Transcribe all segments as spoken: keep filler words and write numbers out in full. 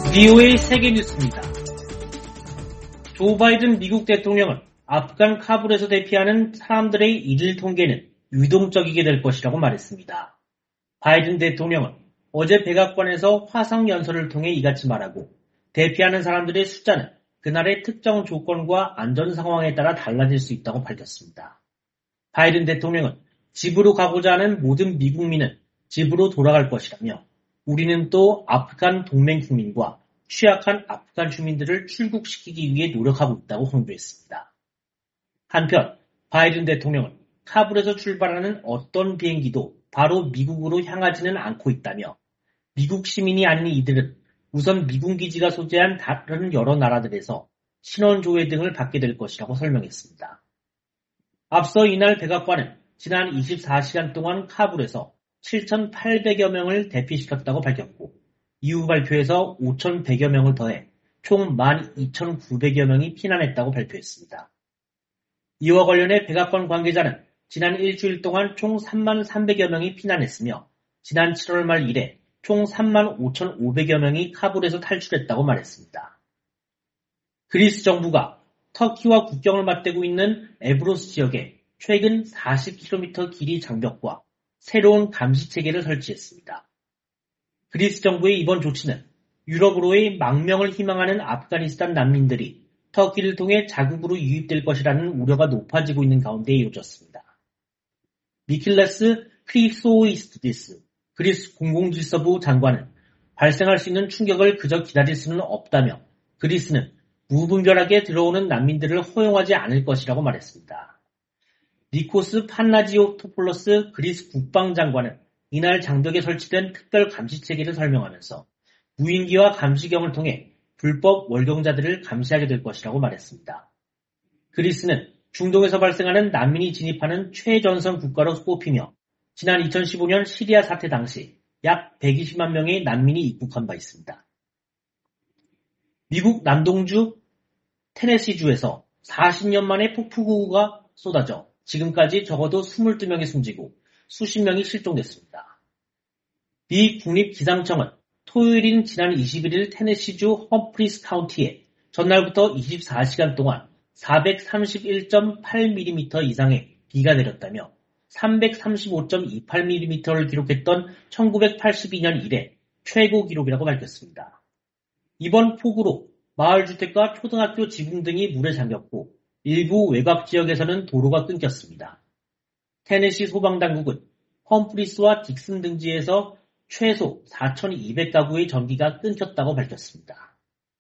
비오에이 세계 뉴스입니다. 조 바이든 미국 대통령은 아프간 카불에서 대피하는 사람들의 일일 통계는 유동적이게 될 것이라고 말했습니다. 바이든 대통령은 어제 백악관에서 화상 연설을 통해 이같이 말하고 대피하는 사람들의 숫자는 그날의 특정 조건과 안전 상황에 따라 달라질 수 있다고 밝혔습니다. 바이든 대통령은 집으로 가고자 하는 모든 미국민은 집으로 돌아갈 것이라며 우리는 또 아프간 동맹 국민과 취약한 아프간 주민들을 출국시키기 위해 노력하고 있다고 강조했습니다. 한편 바이든 대통령은 카불에서 출발하는 어떤 비행기도 바로 미국으로 향하지는 않고 있다며 미국 시민이 아닌 이들은 우선 미군 기지가 소재한 다른 여러 나라들에서 신원 조회 등을 받게 될 것이라고 설명했습니다. 앞서 이날 백악관은 지난 이십사 시간 동안 카불에서 칠천팔백여 명을 대피시켰다고 밝혔고 이후 발표에서 오천백여 명을 더해 총 만 이천구백여 명이 피난했다고 발표했습니다. 이와 관련해 백악관 관계자는 지난 일주일 동안 총 삼만 삼백여 명이 피난했으며 지난 칠월 말 이래 총 삼만 오천오백여 명이 카불에서 탈출했다고 말했습니다. 그리스 정부가 터키와 국경을 맞대고 있는 에브로스 지역에 최근 사십 킬로미터 길이 장벽과 새로운 감시 체계를 설치했습니다. 그리스 정부의 이번 조치는 유럽으로의 망명을 희망하는 아프가니스탄 난민들이 터키를 통해 자국으로 유입될 것이라는 우려가 높아지고 있는 가운데 이루어졌습니다. 미킬레스 크리소이스티스 그리스 공공질서부 장관은 발생할 수 있는 충격을 그저 기다릴 수는 없다며 그리스는 무분별하게 들어오는 난민들을 허용하지 않을 것이라고 말했습니다. 니코스 판나지오토폴로스 그리스 국방장관은 이날 장벽에 설치된 특별 감시체계를 설명하면서 무인기와 감시경을 통해 불법 월경자들을 감시하게 될 것이라고 말했습니다. 그리스는 중동에서 발생하는 난민이 진입하는 최전선 국가로 꼽히며 지난 이천십오 년 시리아 사태 당시 약 백이십만 명의 난민이 입국한 바 있습니다. 미국 남동주 테네시주에서 사십 년 만에 폭풍우가 쏟아져 지금까지 적어도 이십이 명이 숨지고 수십 명이 실종됐습니다. 미 국립기상청은 토요일인 지난 이십일 일 테네시주 험프리스 카운티에 전날부터 이십사 시간 동안 사백삼십일 점 팔 밀리미터 이상의 비가 내렸다며 삼백삼십오 점 이팔 밀리미터를 기록했던 천구백팔십이 년 이래 최고 기록이라고 밝혔습니다. 이번 폭우로 마을주택과 초등학교 지붕 등이 물에 잠겼고 일부 외곽 지역에서는 도로가 끊겼습니다. 테네시 소방당국은 험프리스와 딕슨 등지에서 최소 사천이백 가구의 전기가 끊겼다고 밝혔습니다.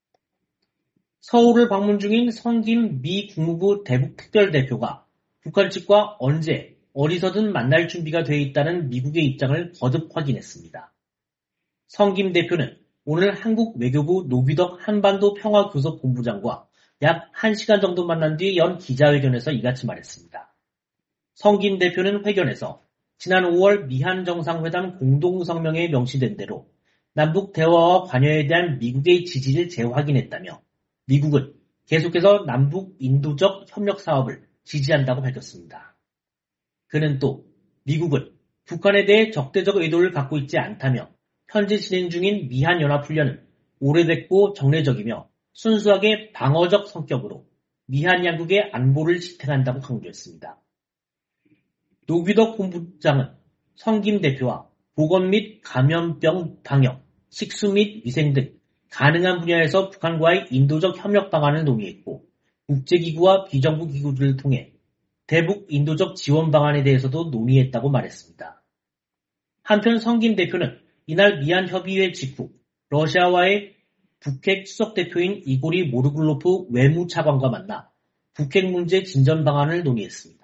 서울을 방문 중인 성김 미 국무부 대북특별대표가 북한 측과 언제 어디서든 만날 준비가 돼 있다는 미국의 입장을 거듭 확인했습니다. 성김 대표는 오늘 한국 외교부 노규덕 한반도 평화교섭본부장과 약 한 시간 정도 만난 뒤 연 기자회견에서 이같이 말했습니다. 성김 대표는 회견에서 지난 오월 미한 정상회담 공동성명에 명시된 대로 남북 대화와 관여에 대한 미국의 지지를 재확인했다며 미국은 계속해서 남북 인도적 협력 사업을 지지한다고 밝혔습니다. 그는 또 미국은 북한에 대해 적대적 의도를 갖고 있지 않다며 현재 진행 중인 미한 연합훈련은 오래됐고 정례적이며 순수하게 방어적 성격으로 미한 양국의 안보를 지탱한다고 강조했습니다. 노규덕 본부장은 성김 대표와 보건 및 감염병 방역, 식수 및 위생 등 가능한 분야에서 북한과의 인도적 협력 방안을 논의했고 국제기구와 비정부 기구들을 통해 대북 인도적 지원 방안에 대해서도 논의했다고 말했습니다. 한편 성김 대표는 이날 미한 협의회 직후 러시아와의 북핵 수석대표인 이고리 모르글로프 외무차관과 만나 북핵 문제 진전 방안을 논의했습니다.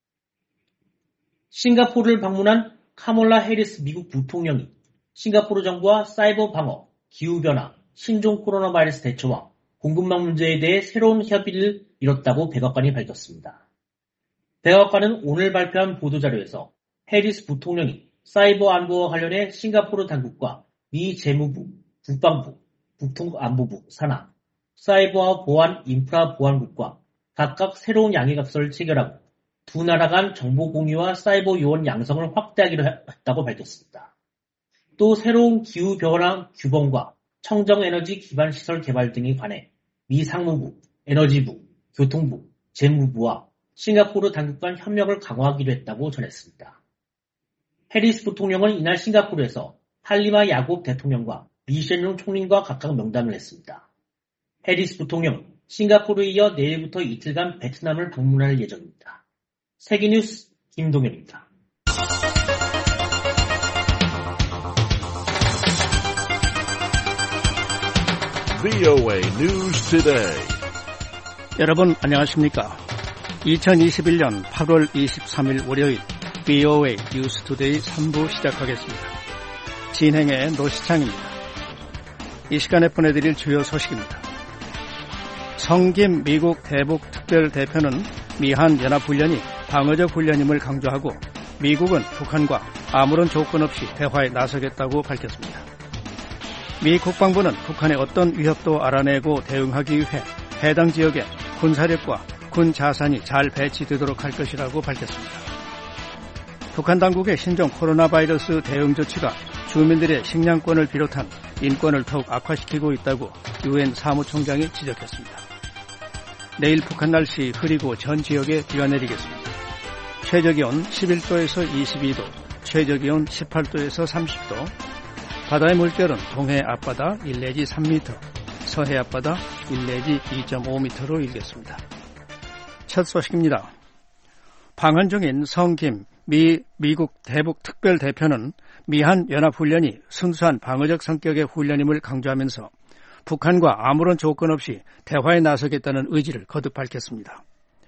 싱가포르를 방문한 카몰라 해리스 미국 부통령이 싱가포르 정부와 사이버 방어, 기후변화, 신종 코로나 바이러스 대처와 공급망 문제에 대해 새로운 협의를 이뤘다고 백악관이 밝혔습니다. 백악관은 오늘 발표한 보도자료에서 해리스 부통령이 사이버 안보와 관련해 싱가포르 당국과 미 재무부, 국방부, 국토안보부 산하, 사이버와 보안 인프라 보안국과 각각 새로운 양해각서를 체결하고 두 나라 간 정보 공유와 사이버 요원 양성을 확대하기로 했다고 밝혔습니다. 또 새로운 기후변화 규범과 청정에너지 기반시설 개발 등에 관해 미 상무부, 에너지부, 교통부, 재무부와 싱가포르 당국 간 협력을 강화하기로 했다고 전했습니다. 해리스 부통령은 이날 싱가포르에서 할리마 야곱 대통령과 리셰룽 총리과 각각 명담을 했습니다. 해리스 부통령은 싱가포르에 이어 내일부터 이틀간 베트남을 방문할 예정입니다. 세계뉴스 김동현입니다. 브이오에이 News Today. 여러분 안녕하십니까? 이천이십일년 팔월 이십삼일 월요일 브이오에이 뉴스 투데이 삼 부 시작하겠습니다. 진행의 노시창입니다. 이 시간에 보내드릴 주요 소식입니다. 성김 미국 대북 특별대표는 미한 연합훈련이 방어적 훈련임을 강조하고 미국은 북한과 아무런 조건 없이 대화에 나서겠다고 밝혔습니다. 미 국방부는 북한의 어떤 위협도 알아내고 대응하기 위해 해당 지역에 군사력과 군 자산이 잘 배치되도록 할 것이라고 밝혔습니다. 북한 당국의 신종 코로나 바이러스 대응 조치가 주민들의 식량권을 비롯한 인권을 더욱 악화시키고 있다고 유엔 사무총장이 지적했습니다. 내일 북한 날씨 흐리고 전 지역에 비가 내리겠습니다. 최저기온 십일도에서 이십이도, 최저기온 십팔도에서 삼십도, 바다의 물결은 동해 앞바다 일 내지 삼 미터, 서해 앞바다 일 내지 이 점 오 미터로 일겠습니다. 첫 소식입니다. 방한 중인 성김 미, 미국 대북 특별대표는 미한 연합훈련이 순수한 방어적 성격의 훈련임을 강조하면서 북한과 아무런 조건 없이 대화에 나서겠다는 의지를 거듭 밝혔습니다.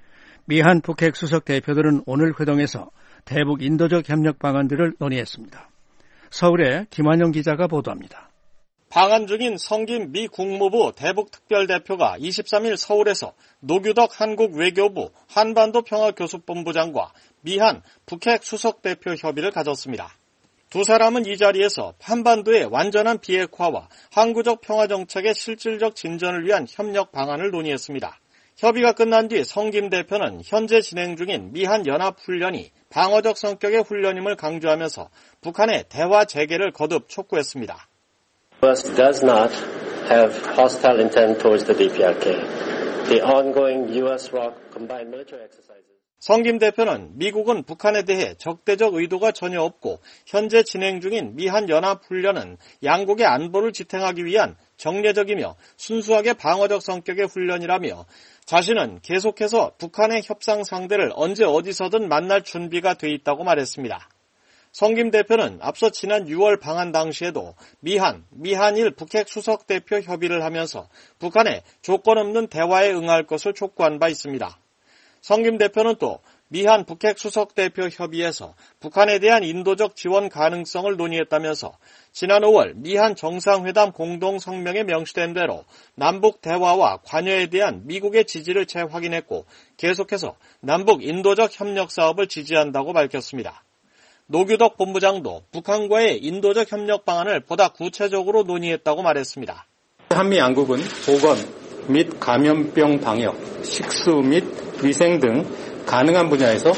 미한 북핵 수석 대표들은 오늘 회동에서 대북 인도적 협력 방안들을 논의했습니다. 서울의 김환영 기자가 보도합니다. 방한 중인 성김 미 국무부 대북특별대표가 이십삼일 서울에서 노규덕 한국 외교부 한반도 평화교섭본부장과 미한 북핵 수석대표 협의를 가졌습니다. 두 사람은 이 자리에서 한반도의 완전한 비핵화와 항구적 평화정책의 실질적 진전을 위한 협력 방안을 논의했습니다. 협의가 끝난 뒤 성김 대표는 현재 진행 중인 미한 연합훈련이 방어적 성격의 훈련임을 강조하면서 북한의 대화 재개를 거듭 촉구했습니다. U S does not have hostile intent towards the 디피알케이. The ongoing U.S.-R O C combined military exercises. 성김 대표는 미국은 북한에 대해 적대적 의도가 전혀 없고 현재 진행 중인 미한 연합훈련은 양국의 안보를 지탱하기 위한 정례적이며 순수하게 방어적 성격의 훈련이라며 자신은 계속해서 북한의 협상 상대를 언제 어디서든 만날 준비가 돼 있다고 말했습니다. 성김 대표는 앞서 지난 유월 방한 당시에도 미한, 미한일 북핵 수석대표 협의를 하면서 북한의 조건 없는 대화에 응할 것을 촉구한 바 있습니다. 성김 대표는 또 미한 북핵 수석대표 협의에서 북한에 대한 인도적 지원 가능성을 논의했다면서 지난 오월 미한 정상회담 공동성명에 명시된 대로 남북 대화와 관여에 대한 미국의 지지를 재확인했고 계속해서 남북 인도적 협력 사업을 지지한다고 밝혔습니다. 노규덕 본부장도 북한과의 인도적 협력 방안을 보다 구체적으로 논의했다고 말했습니다. 한미 양국은 보건 및 감염병 방역, 식수 및 위생 등 가능한 분야에서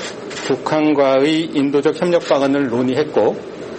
북한과의 인도적 협력 방안을 논의했고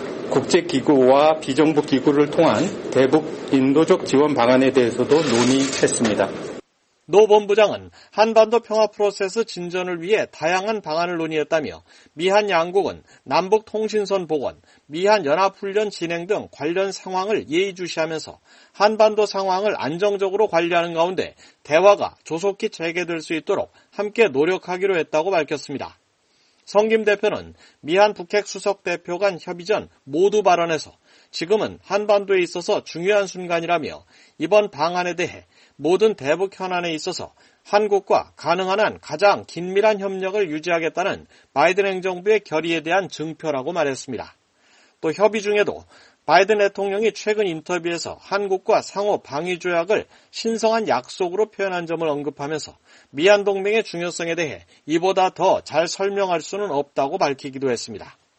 국제기구와 비정부 기구를 통한 대북 인도적 지원 방안에 대해서도 논의했습니다. 노 본부장은 한반도 평화 프로세스 진전을 위해 다양한 방안을 논의했다며 미한 양국은 남북 통신선 복원, 미한 연합훈련 진행 등 관련 상황을 예의주시하면서 한반도 상황을 안정적으로 관리하는 가운데 대화가 조속히 재개될 수 있도록 함께 노력하기로 했다고 밝혔습니다. 성김 대표는 미한 북핵 수석 대표 간 협의 전 모두 발언에서 지금은 한반도에 있어서 중요한 순간이라며 이번 방안에 대해 모든 대북 현안에 있어서 한국과 가능한 한 가장 긴밀한 협력을 유지하겠다는 바이든 행정부의 결의에 대한 증표라고 말했습니다. 또 협의 중에도 바이든 대통령이 최근 인터뷰에서 한국과 상호 방위 조약을 신성한 약속으로 표현한 점을 언급하면서 미한 동맹의 중요성에 대해 이보다 더 잘 설명할 수는 없다고 밝히기도 했습니다.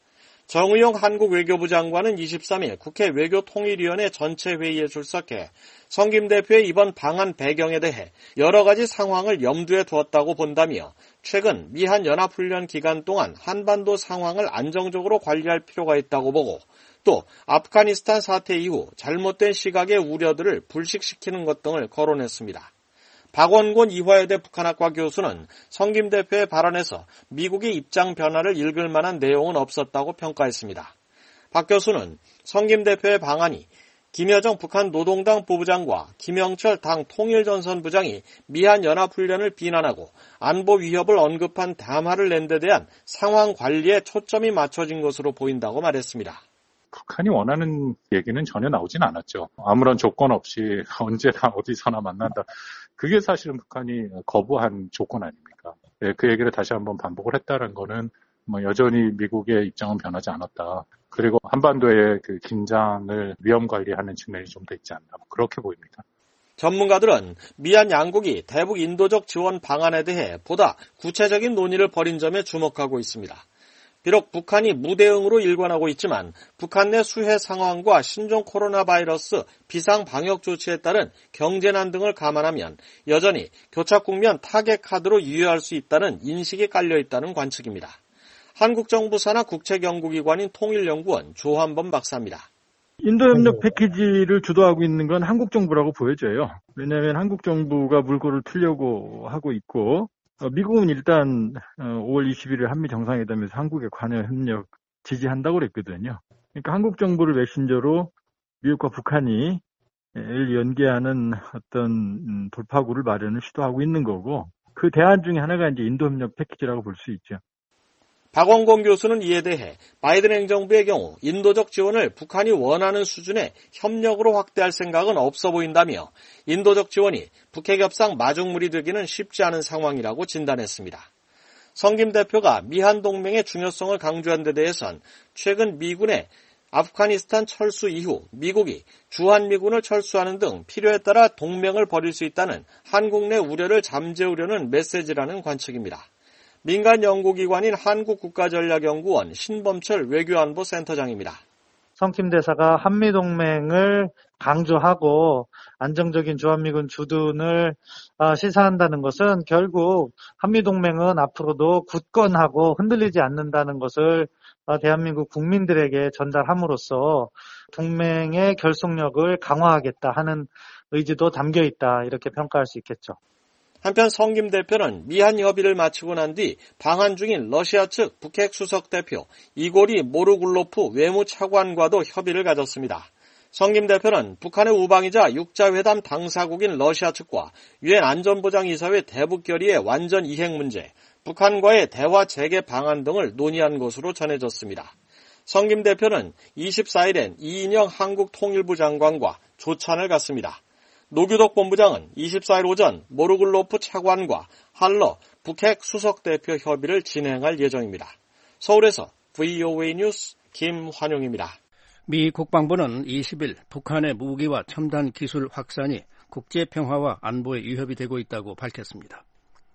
정의용 한국 외교부 장관은 이십삼일 국회 외교통일위원회 전체 회의에 출석해 성 김 대표의 이번 방한 배경에 대해 여러 가지 상황을 염두에 두었다고 본다며 최근 미한 연합훈련 기간 동안 한반도 상황을 안정적으로 관리할 필요가 있다고 보고 또 아프가니스탄 사태 이후 잘못된 시각의 우려들을 불식시키는 것 등을 거론했습니다. 박원곤 이화여대 북한학과 교수는 성 김 대표의 발언에서 미국의 입장 변화를 읽을 만한 내용은 없었다고 평가했습니다. 박 교수는 성 김 대표의 방안이 김여정 북한 노동당 부부장과 김영철 당 통일전선부장이 미한 연합훈련을 비난하고 안보 위협을 언급한 담화를 낸 데 대한 상황 관리에 초점이 맞춰진 것으로 보인다고 말했습니다. 북한이 원하는 얘기는 전혀 나오진 않았죠. 아무런 조건 없이 언제나 어디서나 만난다. 그게 사실은 북한이 거부한 조건 아닙니까? 네, 그 얘기를 다시 한번 반복을 했다는 거는 뭐 여전히 미국의 입장은 변하지 않았다. 그리고 한반도의 그 긴장을 위험 관리하는 측면이 좀 더 있지 않나. 그렇게 보입니다. 전문가들은 미한 양국이 대북 인도적 지원 방안에 대해 보다 구체적인 논의를 벌인 점에 주목하고 있습니다. 비록 북한이 무대응으로 일관하고 있지만 북한 내 수해 상황과 신종 코로나 바이러스 비상 방역 조치에 따른 경제난 등을 감안하면 여전히 교착 국면 타겟 카드로 유효할 수 있다는 인식이 깔려 있다는 관측입니다. 한국 정부 산하 국책연구기관인 통일연구원 조한범 박사입니다. 인도협력 패키지를 주도하고 있는 건 한국 정부라고 보여져요. 왜냐하면 한국 정부가 물꼬를 틀려고 하고 있고 미국은 일단 오월 이십일일 한미 정상회담에서 한국의 관여 협력 지지한다고 그랬거든요. 그러니까 한국 정부를 메신저로 미국과 북한이 연계하는 어떤 돌파구를 마련을 시도하고 있는 거고 그 대안 중에 하나가 이제 인도협력 패키지라고 볼 수 있죠. 박원곤 교수는 이에 대해 바이든 행정부의 경우 인도적 지원을 북한이 원하는 수준의 협력으로 확대할 생각은 없어 보인다며 인도적 지원이 북핵 협상 마중물이 되기는 쉽지 않은 상황이라고 진단했습니다. 성 김 대표가 미한 동맹의 중요성을 강조한 데 대해선 최근 미군의 아프가니스탄 철수 이후 미국이 주한미군을 철수하는 등 필요에 따라 동맹을 벌일 수 있다는 한국 내 우려를 잠재우려는 메시지라는 관측입니다. 민간 연구기관인 한국국가전략연구원 신범철 외교안보센터장입니다. 성 김 대사가 한미동맹을 강조하고 안정적인 주한미군 주둔을 시사한다는 것은 결국 한미동맹은 앞으로도 굳건하고 흔들리지 않는다는 것을 대한민국 국민들에게 전달함으로써 동맹의 결속력을 강화하겠다 하는 의지도 담겨 있다 이렇게 평가할 수 있겠죠. 한편 성 김 대표는 미한 협의를 마치고 난 뒤 방한 중인 러시아 측 북핵 수석 대표 이고리 모르굴로프 외무차관과도 협의를 가졌습니다. 성 김 대표는 북한의 우방이자 육자회담 당사국인 러시아 측과 유엔 안전보장이사회 대북 결의의 완전 이행 문제, 북한과의 대화 재개 방안 등을 논의한 것으로 전해졌습니다. 성 김 대표는 이십사일엔 이인영 한국통일부 장관과 조찬을 갖습니다. 노규덕 본부장은 이십사일 오전 모르글로프 차관과 할러 북핵 수석대표 협의를 진행할 예정입니다. 서울에서 브이오에이 뉴스 김환용입니다. 미 국방부는 이십일 북한의 무기와 첨단 기술 확산이 국제평화와 안보에 위협이 되고 있다고 밝혔습니다.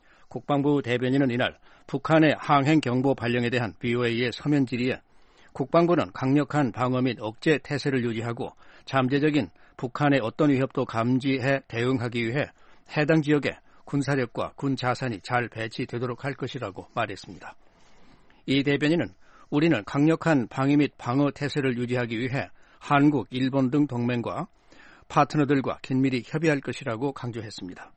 국방부 대변인은 이날 북한의 항행 경보 발령에 대한 브이오에이의 서면 질의에 국방부는 강력한 방어 및 억제 태세를 유지하고 잠재적인 북한의 어떤 위협도 감지해 대응하기 위해 해당 지역에 군사력과 군 자산이 잘 배치되도록 할 것이라고 말했습니다. 이 대변인은 우리는 강력한 방위 및 방어 태세를 유지하기 위해 한국, 일본 등 동맹과 파트너들과 긴밀히 협의할 것이라고 강조했습니다.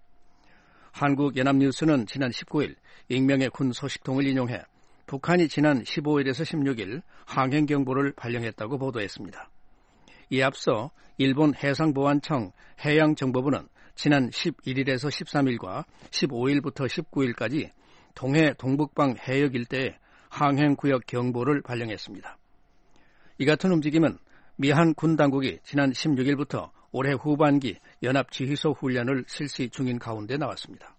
한국연합뉴스는 지난 십구일 익명의 군 소식통을 인용해 북한이 지난 십오일에서 십육일 항행경보를 발령했다고 보도했습니다. 이에 앞서 일본 해상보안청 해양정보부는 지난 십일일에서 십삼일과 십오일부터 십구일까지 동해 동북방 해역 일대에 항행구역 경보를 발령했습니다. 이 같은 움직임은 미한 군 당국이 지난 십육일부터 올해 후반기 연합지휘소 훈련을 실시 중인 가운데 나왔습니다.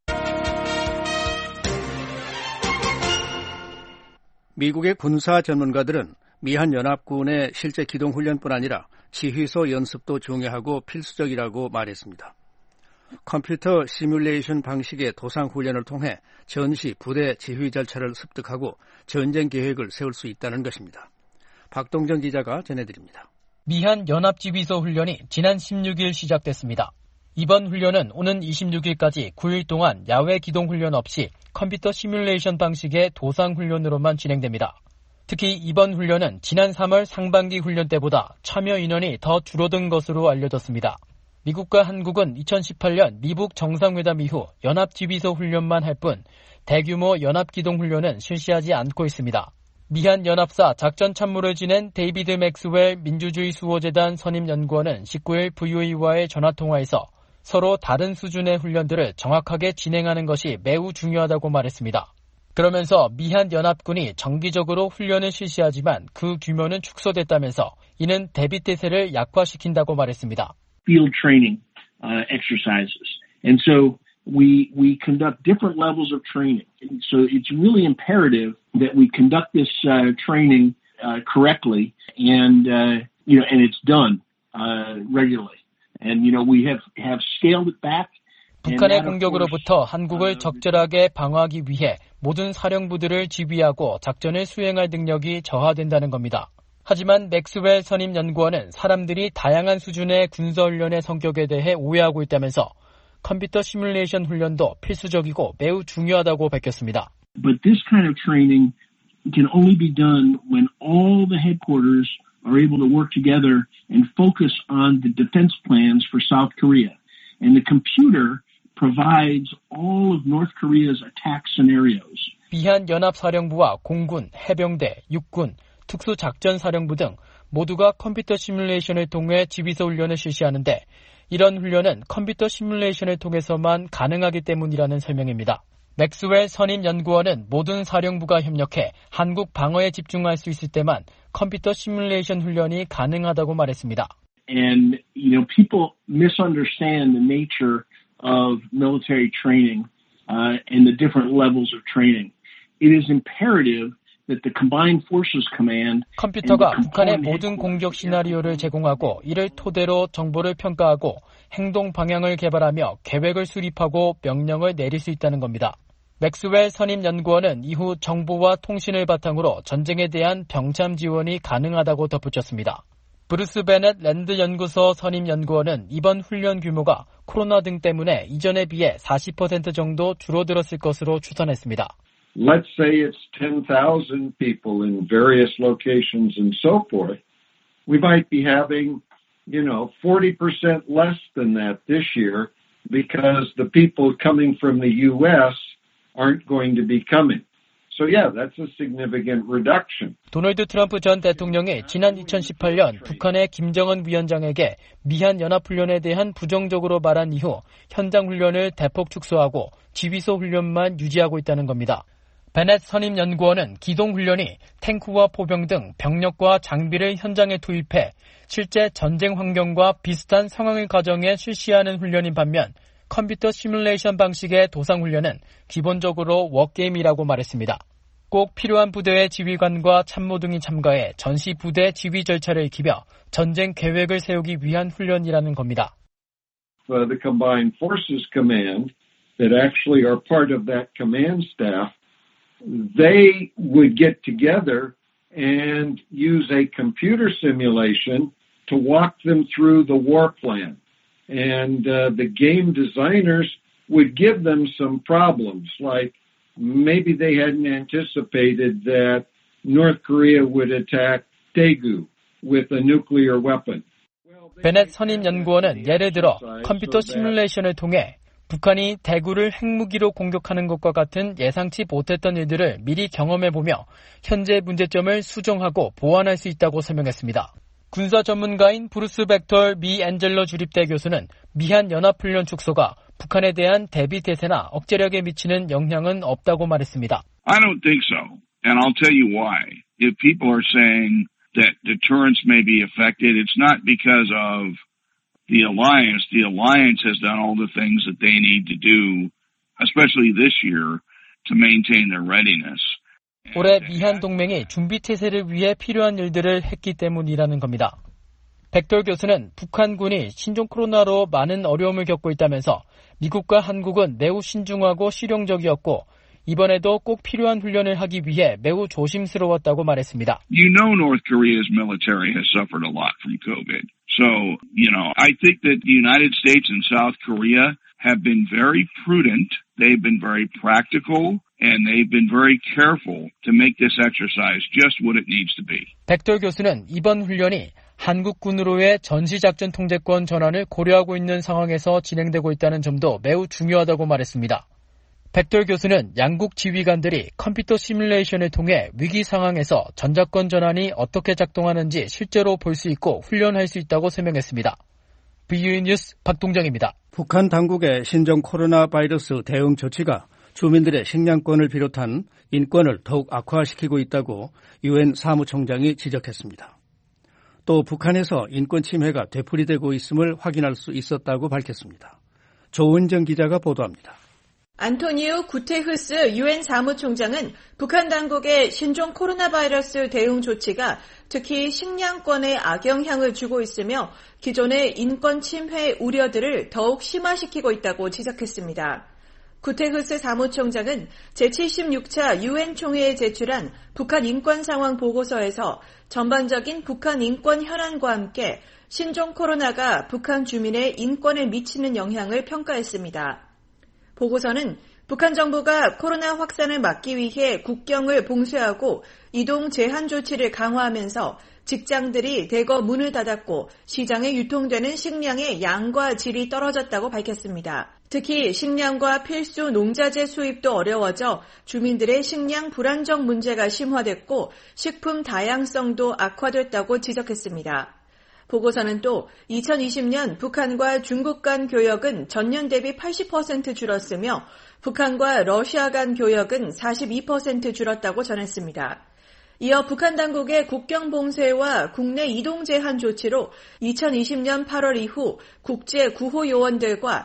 미국의 군사 전문가들은 미한 연합군의 실제 기동훈련뿐 아니라 지휘소 연습도 중요하고 필수적이라고 말했습니다. 컴퓨터 시뮬레이션 방식의 도상훈련을 통해 전시 부대 지휘 절차를 습득하고 전쟁 계획을 세울 수 있다는 것입니다. 박동정 기자가 전해드립니다. 미한 연합지휘소 훈련이 지난 십육 일 시작됐습니다. 이번 훈련은 오는 이십육 일까지 구 일 동안 야외 기동 훈련 없이 컴퓨터 시뮬레이션 방식의 도상 훈련으로만 진행됩니다. 특히 이번 훈련은 지난 삼월 상반기 훈련 때보다 참여 인원이 더 줄어든 것으로 알려졌습니다. 미국과 한국은 이천십팔 년 미북 정상회담 이후 연합지휘소 훈련만 할 뿐 대규모 연합기동훈련은 실시하지 않고 있습니다. 미한 연합사 작전 참모를 지낸 데이비드 맥스웰 민주주의 수호재단 선임연구원은 십구 일 브이오에이와의 전화통화에서 서로 다른 수준의 훈련들을 정확하게 진행하는 것이 매우 중요하다고 말했습니다. 그러면서 미한 연합군이 정기적으로 훈련을 실시하지만 그 규모는 축소됐다면서 이는 대비 태세를 약화시킨다고 말했습니다. Field training uh, exercises. And so we we conduct different levels of training. So it's really imperative that we conduct this uh, training uh, correctly and uh, you know and it's done uh, regularly. And you know we have have scaled it back. 북한의 공격으로부터 한국을 적절하게 방어하기 위해 모든 사령부들을 지휘하고 작전을 수행할 능력이 저하된다는 겁니다. 하지만 맥스웰 선임 연구원은 사람들이 다양한 수준의 군사훈련의 성격에 대해 오해하고 있다면서 컴퓨터 시뮬레이션 훈련도 필수적이고 매우 중요하다고 밝혔습니다. But this kind of training can only be done when all the headquarters are able to work together and focus on the defense plans for South Korea. And the computer provides all of North Korea's attack scenarios. 미한 연합사령부와 공군, 해병대, 육군, 특수작전사령부 등 모두가 컴퓨터 시뮬레이션을 통해 지휘소 훈련을 실시하는데 이런 훈련은 컴퓨터 시뮬레이션을 통해서만 가능하기 때문이라는 설명입니다. 맥스웰 선임 연구원은 모든 사령부가 협력해 한국 방어에 집중할 수 있을 때만 컴퓨터 시뮬레이션 훈련이 가능하다고 말했습니다. And you know, people misunderstand the nature of military training uh, and the different levels of training. It is imperative that the Combined Forces Command 컴퓨터가 북한의 모든 공격 시나리오를 제공하고 이를 토대로 정보를 평가하고 행동 방향을 개발하며 계획을 수립하고 명령을 내릴 수 있다는 겁니다. 맥스웰 선임 연구원은 이후 정보와 통신을 바탕으로 전쟁에 대한 병참 지원이 가능하다고 덧붙였습니다. 브루스 베넷 랜드 연구소 선임 연구원은 이번 훈련 규모가 코로나 등 때문에 이전에 비해 사십 퍼센트 정도 줄어들었을 것으로 추산했습니다. Let's say it's ten thousand people in various locations and so forth. We might be having, you know, forty percent less than that this year because the people coming from the U S aren't going to be coming. So yeah, that's a significant reduction. 도널드 트럼프 전 대통령이 지난 이천십팔 년 북한의 김정은 위원장에게 미한 연합훈련에 대한 부정적으로 말한 이후 현장 훈련을 대폭 축소하고 지휘소 훈련만 유지하고 있다는 겁니다. 베넷 선임 연구원은 기동훈련이 탱크와 포병 등 병력과 장비를 현장에 투입해 실제 전쟁 환경과 비슷한 상황을 가정해 실시하는 훈련인 반면 컴퓨터 시뮬레이션 방식의 도상훈련은 기본적으로 워게임이라고 말했습니다. 꼭 필요한 부대의 지휘관과 참모 등이 참가해 전시 부대 지휘 절차를 익히며 전쟁 계획을 세우기 위한 훈련이라는 겁니다. Uh, the Combined Forces Command that actually are part of that command staff, they would get together and use a computer simulation to walk them through the war plan. And uh, the game designers would give them some problems, like maybe they hadn't anticipated that North Korea would attack Daegu with a nuclear weapon. 베넷 선임 연구원은 예를 들어 컴퓨터 시뮬레이션을 통해 북한이 대구를 핵무기로 공격하는 것과 같은 예상치 못했던 일들을 미리 경험해보며 현재 문제점을 수정하고 보완할 수 있다고 설명했습니다. 군사 전문가인 브루스 벡터 미 앤젤러 주립대 교수는 미한 연합훈련 축소가 북한에 대한 대비 태세나 억제력에 미치는 영향은 없다고 말했습니다. I don't think so. And I'll tell you why. If people are saying that deterrence may be affected, it's not because of the alliance. The alliance has done all the things that they need to do, especially this year, to maintain their readiness. 올해 미한 동맹이 준비 태세를 위해 필요한 일들을 했기 때문이라는 겁니다. 벡터 교수는 북한군이 신종 코로나로 많은 어려움을 겪고 있다면서 미국과 한국은 매우 신중하고 실용적이었고 이번에도 꼭 필요한 훈련을 하기 위해 매우 조심스러웠다고 말했습니다. You know North Korea's military has suffered a lot from COVID. So, you know, I think that the United States and South Korea have been very prudent. They've been very practical. And they've been very careful to make this exercise just what it needs to be. 백돌 교수는 이번 훈련이 한국군으로의 전시작전 통제권 전환을 고려하고 있는 상황에서 진행되고 있다는 점도 매우 중요하다고 말했습니다. 백돌 교수는 양국 지휘관들이 컴퓨터 시뮬레이션을 통해 위기 상황에서 전작권 전환이 어떻게 작동하는지 실제로 볼 수 있고 훈련할 수 있다고 설명했습니다. 브이오에이 뉴스 박동정입니다. 북한 당국의 신종 코로나 바이러스 대응 조치가 주민들의 식량권을 비롯한 인권을 더욱 악화시키고 있다고 유엔 사무총장이 지적했습니다. 또 북한에서 인권 침해가 되풀이되고 있음을 확인할 수 있었다고 밝혔습니다. 조은정 기자가 보도합니다. 안토니오 구테흐스 유엔 사무총장은 북한 당국의 신종 코로나 바이러스 대응 조치가 특히 식량권에 악영향을 주고 있으며 기존의 인권 침해 우려들을 더욱 심화시키고 있다고 지적했습니다. 구테흐스 사무총장은 제칠십육 차 유엔 총회에 제출한 북한 인권 상황 보고서에서 전반적인 북한 인권 현안과 함께 신종 코로나가 북한 주민의 인권에 미치는 영향을 평가했습니다. 보고서는 북한 정부가 코로나 확산을 막기 위해 국경을 봉쇄하고 이동 제한 조치를 강화하면서 직장들이 대거 문을 닫았고 시장에 유통되는 식량의 양과 질이 떨어졌다고 밝혔습니다. 특히 식량과 필수 농자재 수입도 어려워져 주민들의 식량 불안정 문제가 심화됐고 식품 다양성도 악화됐다고 지적했습니다. 보고서는 또 이천이십 년 북한과 중국 간 교역은 전년 대비 팔십 퍼센트 줄었으며 북한과 러시아 간 교역은 사십이 퍼센트 줄었다고 전했습니다. 이어 북한 당국의 국경 봉쇄와 국내 이동 제한 조치로 이천이십 년 팔월 이후 국제 구호 요원들과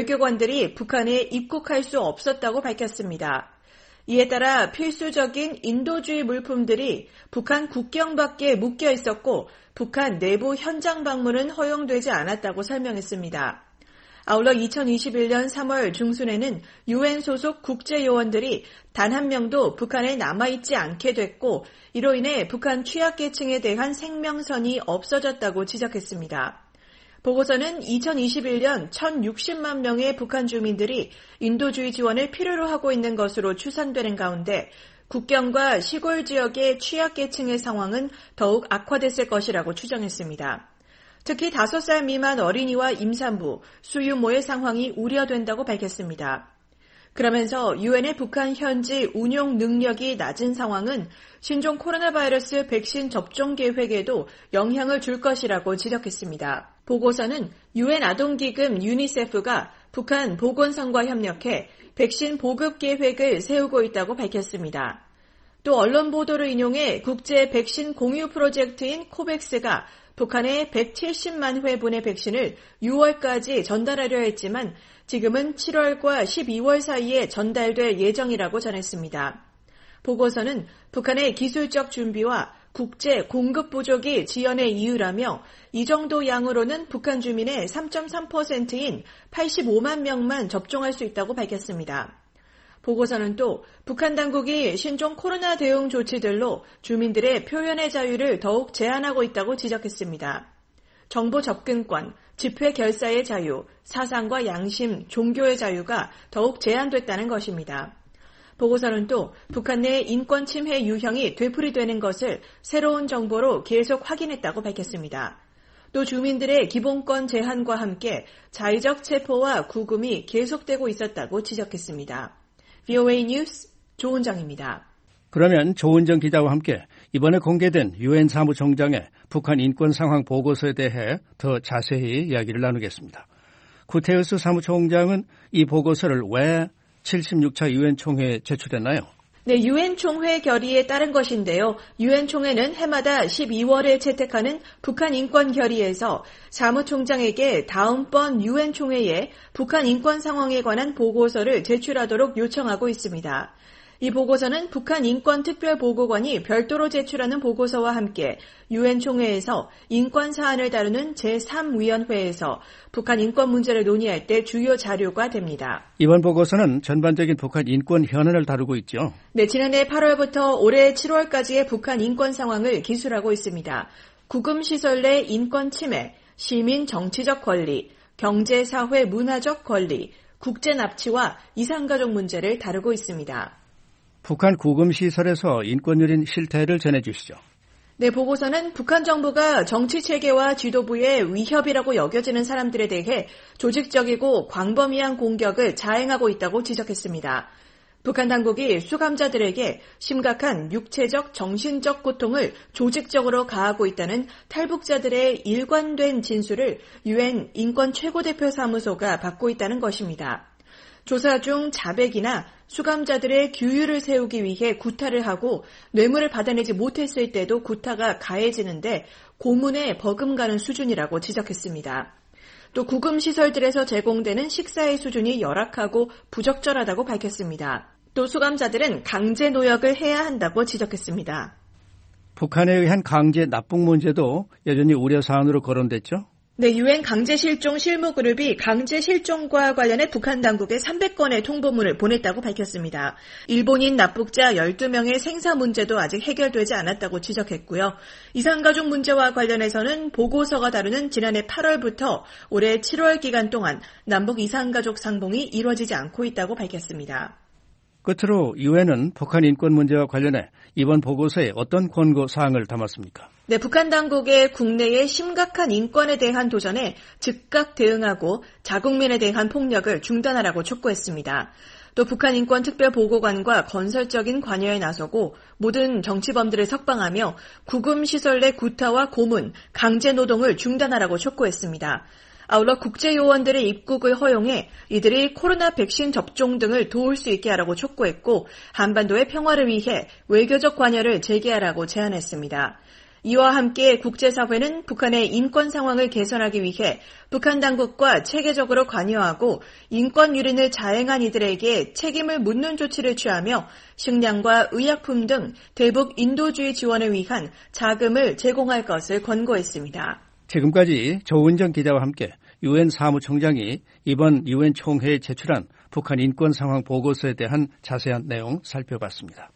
외교관들이 북한에 입국할 수 없었다고 밝혔습니다. 이에 따라 필수적인 인도주의 물품들이 북한 국경 밖에 묶여 있었고 북한 내부 현장 방문은 허용되지 않았다고 설명했습니다. 아울러 이천이십일 년 삼월 중순에는 유엔 소속 국제요원들이 단 한 명도 북한에 남아있지 않게 됐고 이로 인해 북한 취약계층에 대한 생명선이 없어졌다고 지적했습니다. 보고서는 이천이십일 년 천육십만 명의 북한 주민들이 인도주의 지원을 필요로 하고 있는 것으로 추산되는 가운데 국경과 시골 지역의 취약계층의 상황은 더욱 악화됐을 것이라고 추정했습니다. 특히 다섯 살 미만 어린이와 임산부, 수유모의 상황이 우려된다고 밝혔습니다. 그러면서 유엔의 북한 현지 운용 능력이 낮은 상황은 신종 코로나 바이러스 백신 접종 계획에도 영향을 줄 것이라고 지적했습니다. 보고서는 유엔 아동기금 유니세프가 북한 보건성과 협력해 백신 보급 계획을 세우고 있다고 밝혔습니다. 또 언론 보도를 인용해 국제 백신 공유 프로젝트인 코백스가 북한에 백칠십만 회분의 백신을 유월까지 전달하려 했지만 지금은 칠월과 십이월 사이에 전달될 예정이라고 전했습니다. 보고서는 북한의 기술적 준비와 국제 공급 부족이 지연의 이유라며 이 정도 양으로는 북한 주민의 삼 점 삼 퍼센트인 팔십오만 명만 접종할 수 있다고 밝혔습니다. 보고서는 또 북한 당국이 신종 코로나 대응 조치들로 주민들의 표현의 자유를 더욱 제한하고 있다고 지적했습니다. 정보 접근권, 집회 결사의 자유, 사상과 양심, 종교의 자유가 더욱 제한됐다는 것입니다. 보고서는 또 북한 내 인권 침해 유형이 되풀이되는 것을 새로운 정보로 계속 확인했다고 밝혔습니다. 또 주민들의 기본권 제한과 함께 자의적 체포와 구금이 계속되고 있었다고 지적했습니다. 브이오에이 뉴스 조은정입니다. 그러면 조은정 기자와 함께 이번에 공개된 유엔 사무총장의 북한 인권 상황 보고서에 대해 더 자세히 이야기를 나누겠습니다. 구테우스 사무총장은 이 보고서를 왜 칠십육 차 유엔 총회에 제출했나요? 네, 유엔 총회 결의에 따른 것인데요. 유엔 총회는 해마다 십이월에 채택하는 북한 인권 결의에서 사무총장에게 다음번 유엔 총회에 북한 인권 상황에 관한 보고서를 제출하도록 요청하고 있습니다. 이 보고서는 북한 인권특별보고관이 별도로 제출하는 보고서와 함께 유엔 총회에서 인권 사안을 다루는 제삼 위원회에서 북한 인권 문제를 논의할 때 주요 자료가 됩니다. 이번 보고서는 전반적인 북한 인권 현안을 다루고 있죠. 네, 지난해 팔월부터 올해 칠월까지의 북한 인권 상황을 기술하고 있습니다. 구금시설 내 인권 침해, 시민 정치적 권리, 경제, 사회, 문화적 권리, 국제 납치와 이산가족 문제를 다루고 있습니다. 북한 구금시설에서 인권유린 실태를 전해주시죠. 네, 보고서는 북한 정부가 정치체계와 지도부의 위협이라고 여겨지는 사람들에 대해 조직적이고 광범위한 공격을 자행하고 있다고 지적했습니다. 북한 당국이 수감자들에게 심각한 육체적, 정신적 고통을 조직적으로 가하고 있다는 탈북자들의 일관된 진술을 유엔 인권 최고대표 사무소가 받고 있다는 것입니다. 조사 중 자백이나 수감자들의 규율을 세우기 위해 구타를 하고 뇌물을 받아내지 못했을 때도 구타가 가해지는데 고문에 버금가는 수준이라고 지적했습니다. 또 구금시설들에서 제공되는 식사의 수준이 열악하고 부적절하다고 밝혔습니다. 또 수감자들은 강제 노역을 해야 한다고 지적했습니다. 북한에 의한 강제 납북 문제도 여전히 우려사안으로 거론됐죠? 네, 유엔 강제실종 실무그룹이 강제실종과 관련해 북한 당국에 삼백 건의 통보문을 보냈다고 밝혔습니다. 일본인 납북자 열두 명의 생사 문제도 아직 해결되지 않았다고 지적했고요. 이산가족 문제와 관련해서는 보고서가 다루는 지난해 팔월부터 올해 칠월 기간 동안 남북 이산가족 상봉이 이루어지지 않고 있다고 밝혔습니다. 끝으로 유엔은 북한 인권 문제와 관련해 이번 보고서에 어떤 권고 사항을 담았습니까? 네, 북한 당국의 국내의 심각한 인권에 대한 도전에 즉각 대응하고 자국민에 대한 폭력을 중단하라고 촉구했습니다. 또 북한 인권특별보고관과 건설적인 관여에 나서고 모든 정치범들을 석방하며 구금시설 내 구타와 고문, 강제노동을 중단하라고 촉구했습니다. 아울러 국제요원들의 입국을 허용해 이들이 코로나 백신 접종 등을 도울 수 있게 하라고 촉구했고 한반도의 평화를 위해 외교적 관여를 재개하라고 제안했습니다. 이와 함께 국제사회는 북한의 인권 상황을 개선하기 위해 북한 당국과 체계적으로 관여하고 인권 유린을 자행한 이들에게 책임을 묻는 조치를 취하며 식량과 의약품 등 대북 인도주의 지원을 위한 자금을 제공할 것을 권고했습니다. 지금까지 조은정 기자와 함께 유엔 사무총장이 이번 유엔 총회에 제출한 북한 인권 상황 보고서에 대한 자세한 내용 살펴봤습니다.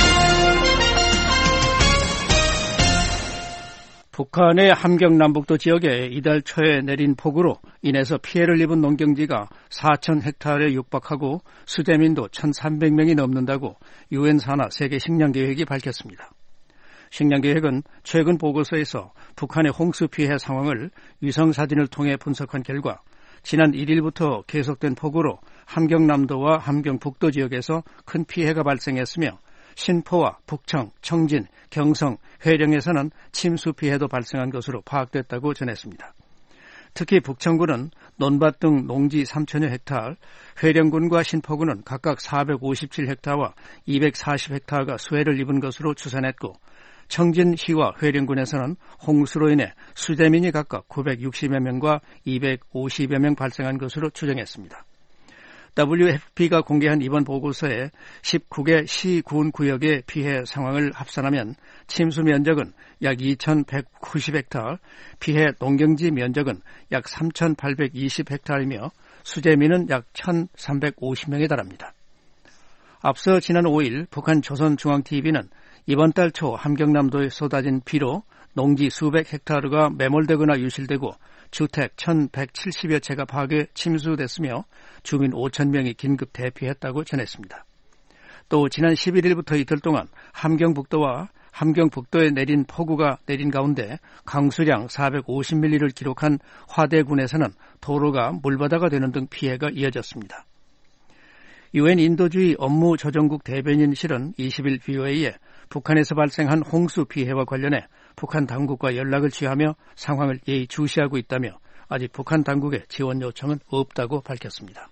북한의 함경남북도 지역에 이달 초에 내린 폭우로 인해서 피해를 입은 농경지가 사천 헥타르에 육박하고 수재민도 천삼백 명이 넘는다고 유엔 산하 세계 식량계획이 밝혔습니다. 식량계획은 최근 보고서에서 북한의 홍수 피해 상황을 위성사진을 통해 분석한 결과 지난 일 일부터 계속된 폭우로 함경남도와 함경북도 지역에서 큰 피해가 발생했으며 신포와 북청, 청진, 경성, 회령에서는 침수 피해도 발생한 것으로 파악됐다고 전했습니다. 특히 북청군은 논밭 등 농지 삼천여 헥타르, 회령군과 신포군은 각각 사백오십칠 헥타르와 이백사십 헥타르가 수해를 입은 것으로 추산했고 청진시와 회령군에서는 홍수로 인해 수재민이 각각 구백육십여 명과 이백오십여 명 발생한 것으로 추정했습니다. 더블유에프피가 공개한 이번 보고서에 십구 개 시, 군 구역의 피해 상황을 합산하면 침수 면적은 약 이천백구십 헥타르, 피해 농경지 면적은 약 삼천팔백이십 헥타르이며 수재민은 약 천삼백오십 명에 달합니다. 앞서 지난 오 일 북한 조선중앙티비는 이번 달 초 함경남도에 쏟아진 비로 농지 수백 헥타르가 매몰되거나 유실되고 주택 천백칠십여 채가 파괴 침수됐으며 주민 오천 명이 긴급 대피했다고 전했습니다. 또 지난 십일 일부터 이틀 동안 함경북도와 함경북도에 내린 폭우가 내린 가운데 강수량 사백오십 밀리미터를 기록한 화대군에서는 도로가 물바다가 되는 등 피해가 이어졌습니다. 유엔 인도주의 업무조정국 대변인실은 이십 일 브이오에이에 북한에서 발생한 홍수 피해와 관련해 북한 당국과 연락을 취하며 상황을 예의주시하고 있다며 아직 북한 당국의 지원 요청은 없다고 밝혔습니다.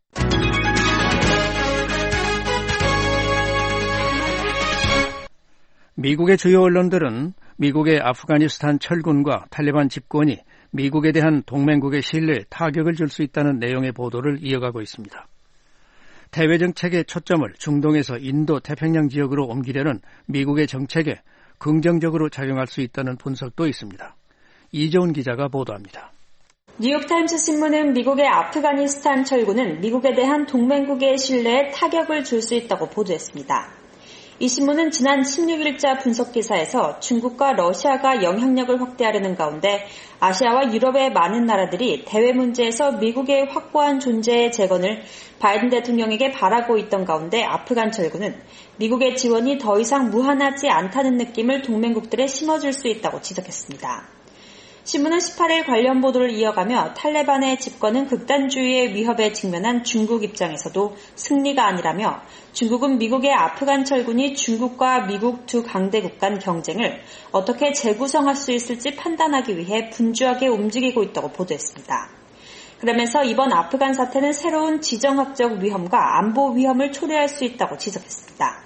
미국의 주요 언론들은 미국의 아프가니스탄 철군과 탈리반 집권이 미국에 대한 동맹국의 신뢰에 타격을 줄 수 있다는 내용의 보도를 이어가고 있습니다. 대외 정책의 초점을 중동에서 인도 태평양 지역으로 옮기려는 미국의 정책에 긍정적으로 작용할 수 있다는 분석도 있습니다. 이재훈 기자가 보도합니다. 뉴욕타임스 신문은 미국의 아프가니스탄 철군은 미국에 대한 동맹국의 신뢰에 타격을 줄 수 있다고 보도했습니다. 이 신문은 지난 십육 일자 분석 기사에서 중국과 러시아가 영향력을 확대하려는 가운데 아시아와 유럽의 많은 나라들이 대외 문제에서 미국의 확고한 존재의 재건을 바이든 대통령에게 바라고 있던 가운데 아프간 철군은 미국의 지원이 더 이상 무한하지 않다는 느낌을 동맹국들에 심어줄 수 있다고 지적했습니다. 신문은 십팔 일 관련 보도를 이어가며 탈레반의 집권은 극단주의의 위협에 직면한 중국 입장에서도 승리가 아니라며 중국은 미국의 아프간 철군이 중국과 미국 두 강대국 간 경쟁을 어떻게 재구성할 수 있을지 판단하기 위해 분주하게 움직이고 있다고 보도했습니다. 그러면서 이번 아프간 사태는 새로운 지정학적 위험과 안보 위험을 초래할 수 있다고 지적했습니다.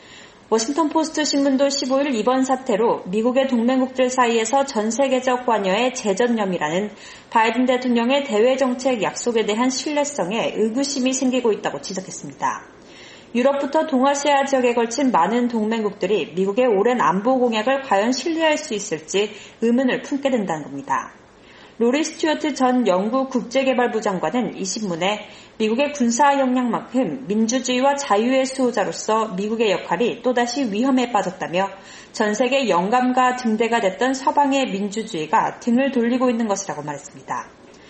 워싱턴 포스트 신문도 십오 일 이번 사태로 미국의 동맹국들 사이에서 전 세계적 관여의 재전념이라는 바이든 대통령의 대외 정책 약속에 대한 신뢰성에 의구심이 생기고 있다고 지적했습니다. 유럽부터 동아시아 지역에 걸친 많은 동맹국들이 미국의 오랜 안보 공약을 과연 신뢰할 수 있을지 의문을 품게 된다는 겁니다. 로리 스튜어트 전 영국 국제개발부 장관은 이 신문에 미국의 군사 역량만큼 민주주의와 자유의 수호자로서 미국의 역할이 또다시 위험에 빠졌다며 전 세계 영감과 등대가 됐던 서방의 민주주의가 등을 돌리고 있는 것이라고 말했습니다.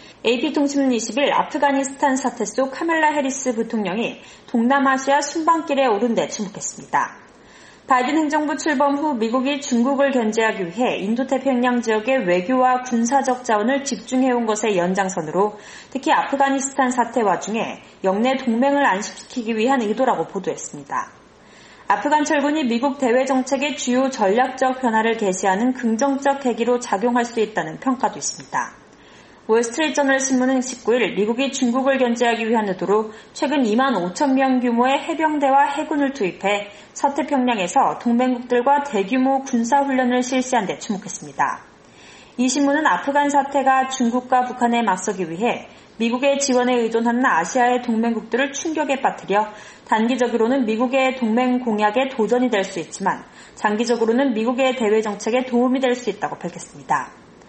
에이피통신은 이십 일 아프가니스탄 사태 속 카멜라 해리스 부통령이 동남아시아 순방길에 오른 데 주목했습니다. 바이든 행정부 출범 후 미국이 중국을 견제하기 위해 인도태평양 지역의 외교와 군사적 자원을 집중해온 것의 연장선으로 특히 아프가니스탄 사태 와중에 영내 동맹을 안심시키기 위한 의도라고 보도했습니다. 아프간 철군이 미국 대외 정책의 주요 전략적 변화를 개시하는 긍정적 계기로 작용할 수 있다는 평가도 있습니다. 월스트리트저널 신문은 십구 일 미국이 중국을 견제하기 위한 의도로 최근 이만 오천 명 규모의 해병대와 해군을 투입해 서태평양에서 동맹국들과 대규모 군사훈련을 실시한 데 주목했습니다. 이 신문은 아프간 사태가 중국과 북한에 맞서기 위해 미국의 지원에 의존하는 아시아의 동맹국들을 충격에 빠뜨려 단기적으로는 미국의 동맹 공약에 도전이 될 수 있지만 장기적으로는 미국의 대외 정책에 도움이 될 수 있다고 밝혔습니다.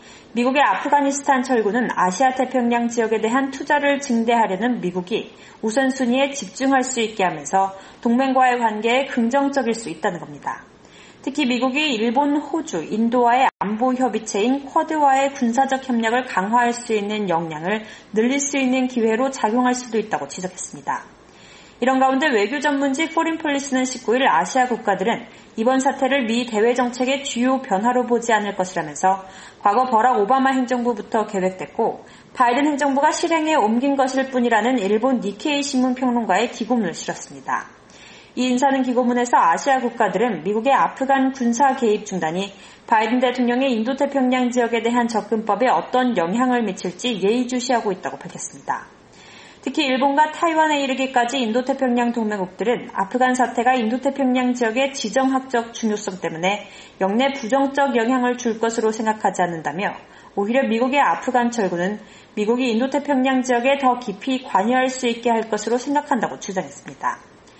미국의 아프가니스탄 철군은 아시아 태평양 지역에 대한 투자를 증대하려는 미국이 우선순위에 집중할 수 있게 하면서 동맹과의 관계에 긍정적일 수 있다는 겁니다. 특히 미국이 일본, 호주, 인도와의 안보 협의체인 쿼드와의 군사적 협력을 강화할 수 있는 역량을 늘릴 수 있는 기회로 작용할 수도 있다고 지적했습니다. 이런 가운데 외교 전문지 포린폴리스는 십구 일 아시아 국가들은 이번 사태를 미 대외 정책의 주요 변화로 보지 않을 것이라면서 과거 버락 오바마 행정부부터 계획됐고 바이든 행정부가 실행에 옮긴 것일 뿐이라는 일본 니케이 신문 평론가의 기고문을 실었습니다. 이 인사는 기고문에서 아시아 국가들은 미국의 아프간 군사 개입 중단이 바이든 대통령의 인도태평양 지역에 대한 접근법에 어떤 영향을 미칠지 예의주시하고 있다고 밝혔습니다. 특히 일본과 타이완에 이르기까지 인도태평양 동맹국들은 아프간 사태가 인도태평양 지역의 지정학적 중요성 때문에 영내 부정적 영향을 줄 것으로 생각하지 않는다며 오히려 미국의 아프간 철군은 미국이 인도태평양 지역에 더 깊이 관여할 수 있게 할 것으로 생각한다고 주장했습니다.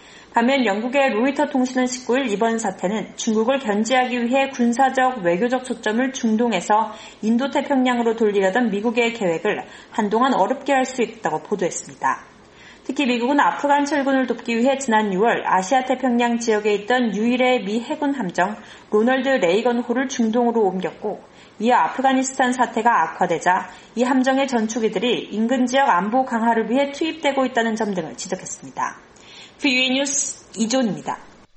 반면 영국의 로이터 통신은 십구 일 이번 사태는 중국을 견제하기 위해 군사적 외교적 초점을 중동에서 인도태평양으로 돌리려던 미국의 계획을 한동안 어렵게 할 수 있다고 보도했습니다. 특히 미국은 아프간 철군을 돕기 위해 지난 유월 아시아 태평양 지역에 있던 유일의 미 해군 함정 로널드 레이건호를 중동으로 옮겼고 이어 아프가니스탄 사태가 악화되자 이 함정의 전투기들이 인근 지역 안보 강화를 위해 투입되고 있다는 점 등을 지적했습니다. 브이오에이 뉴스 이존입니다.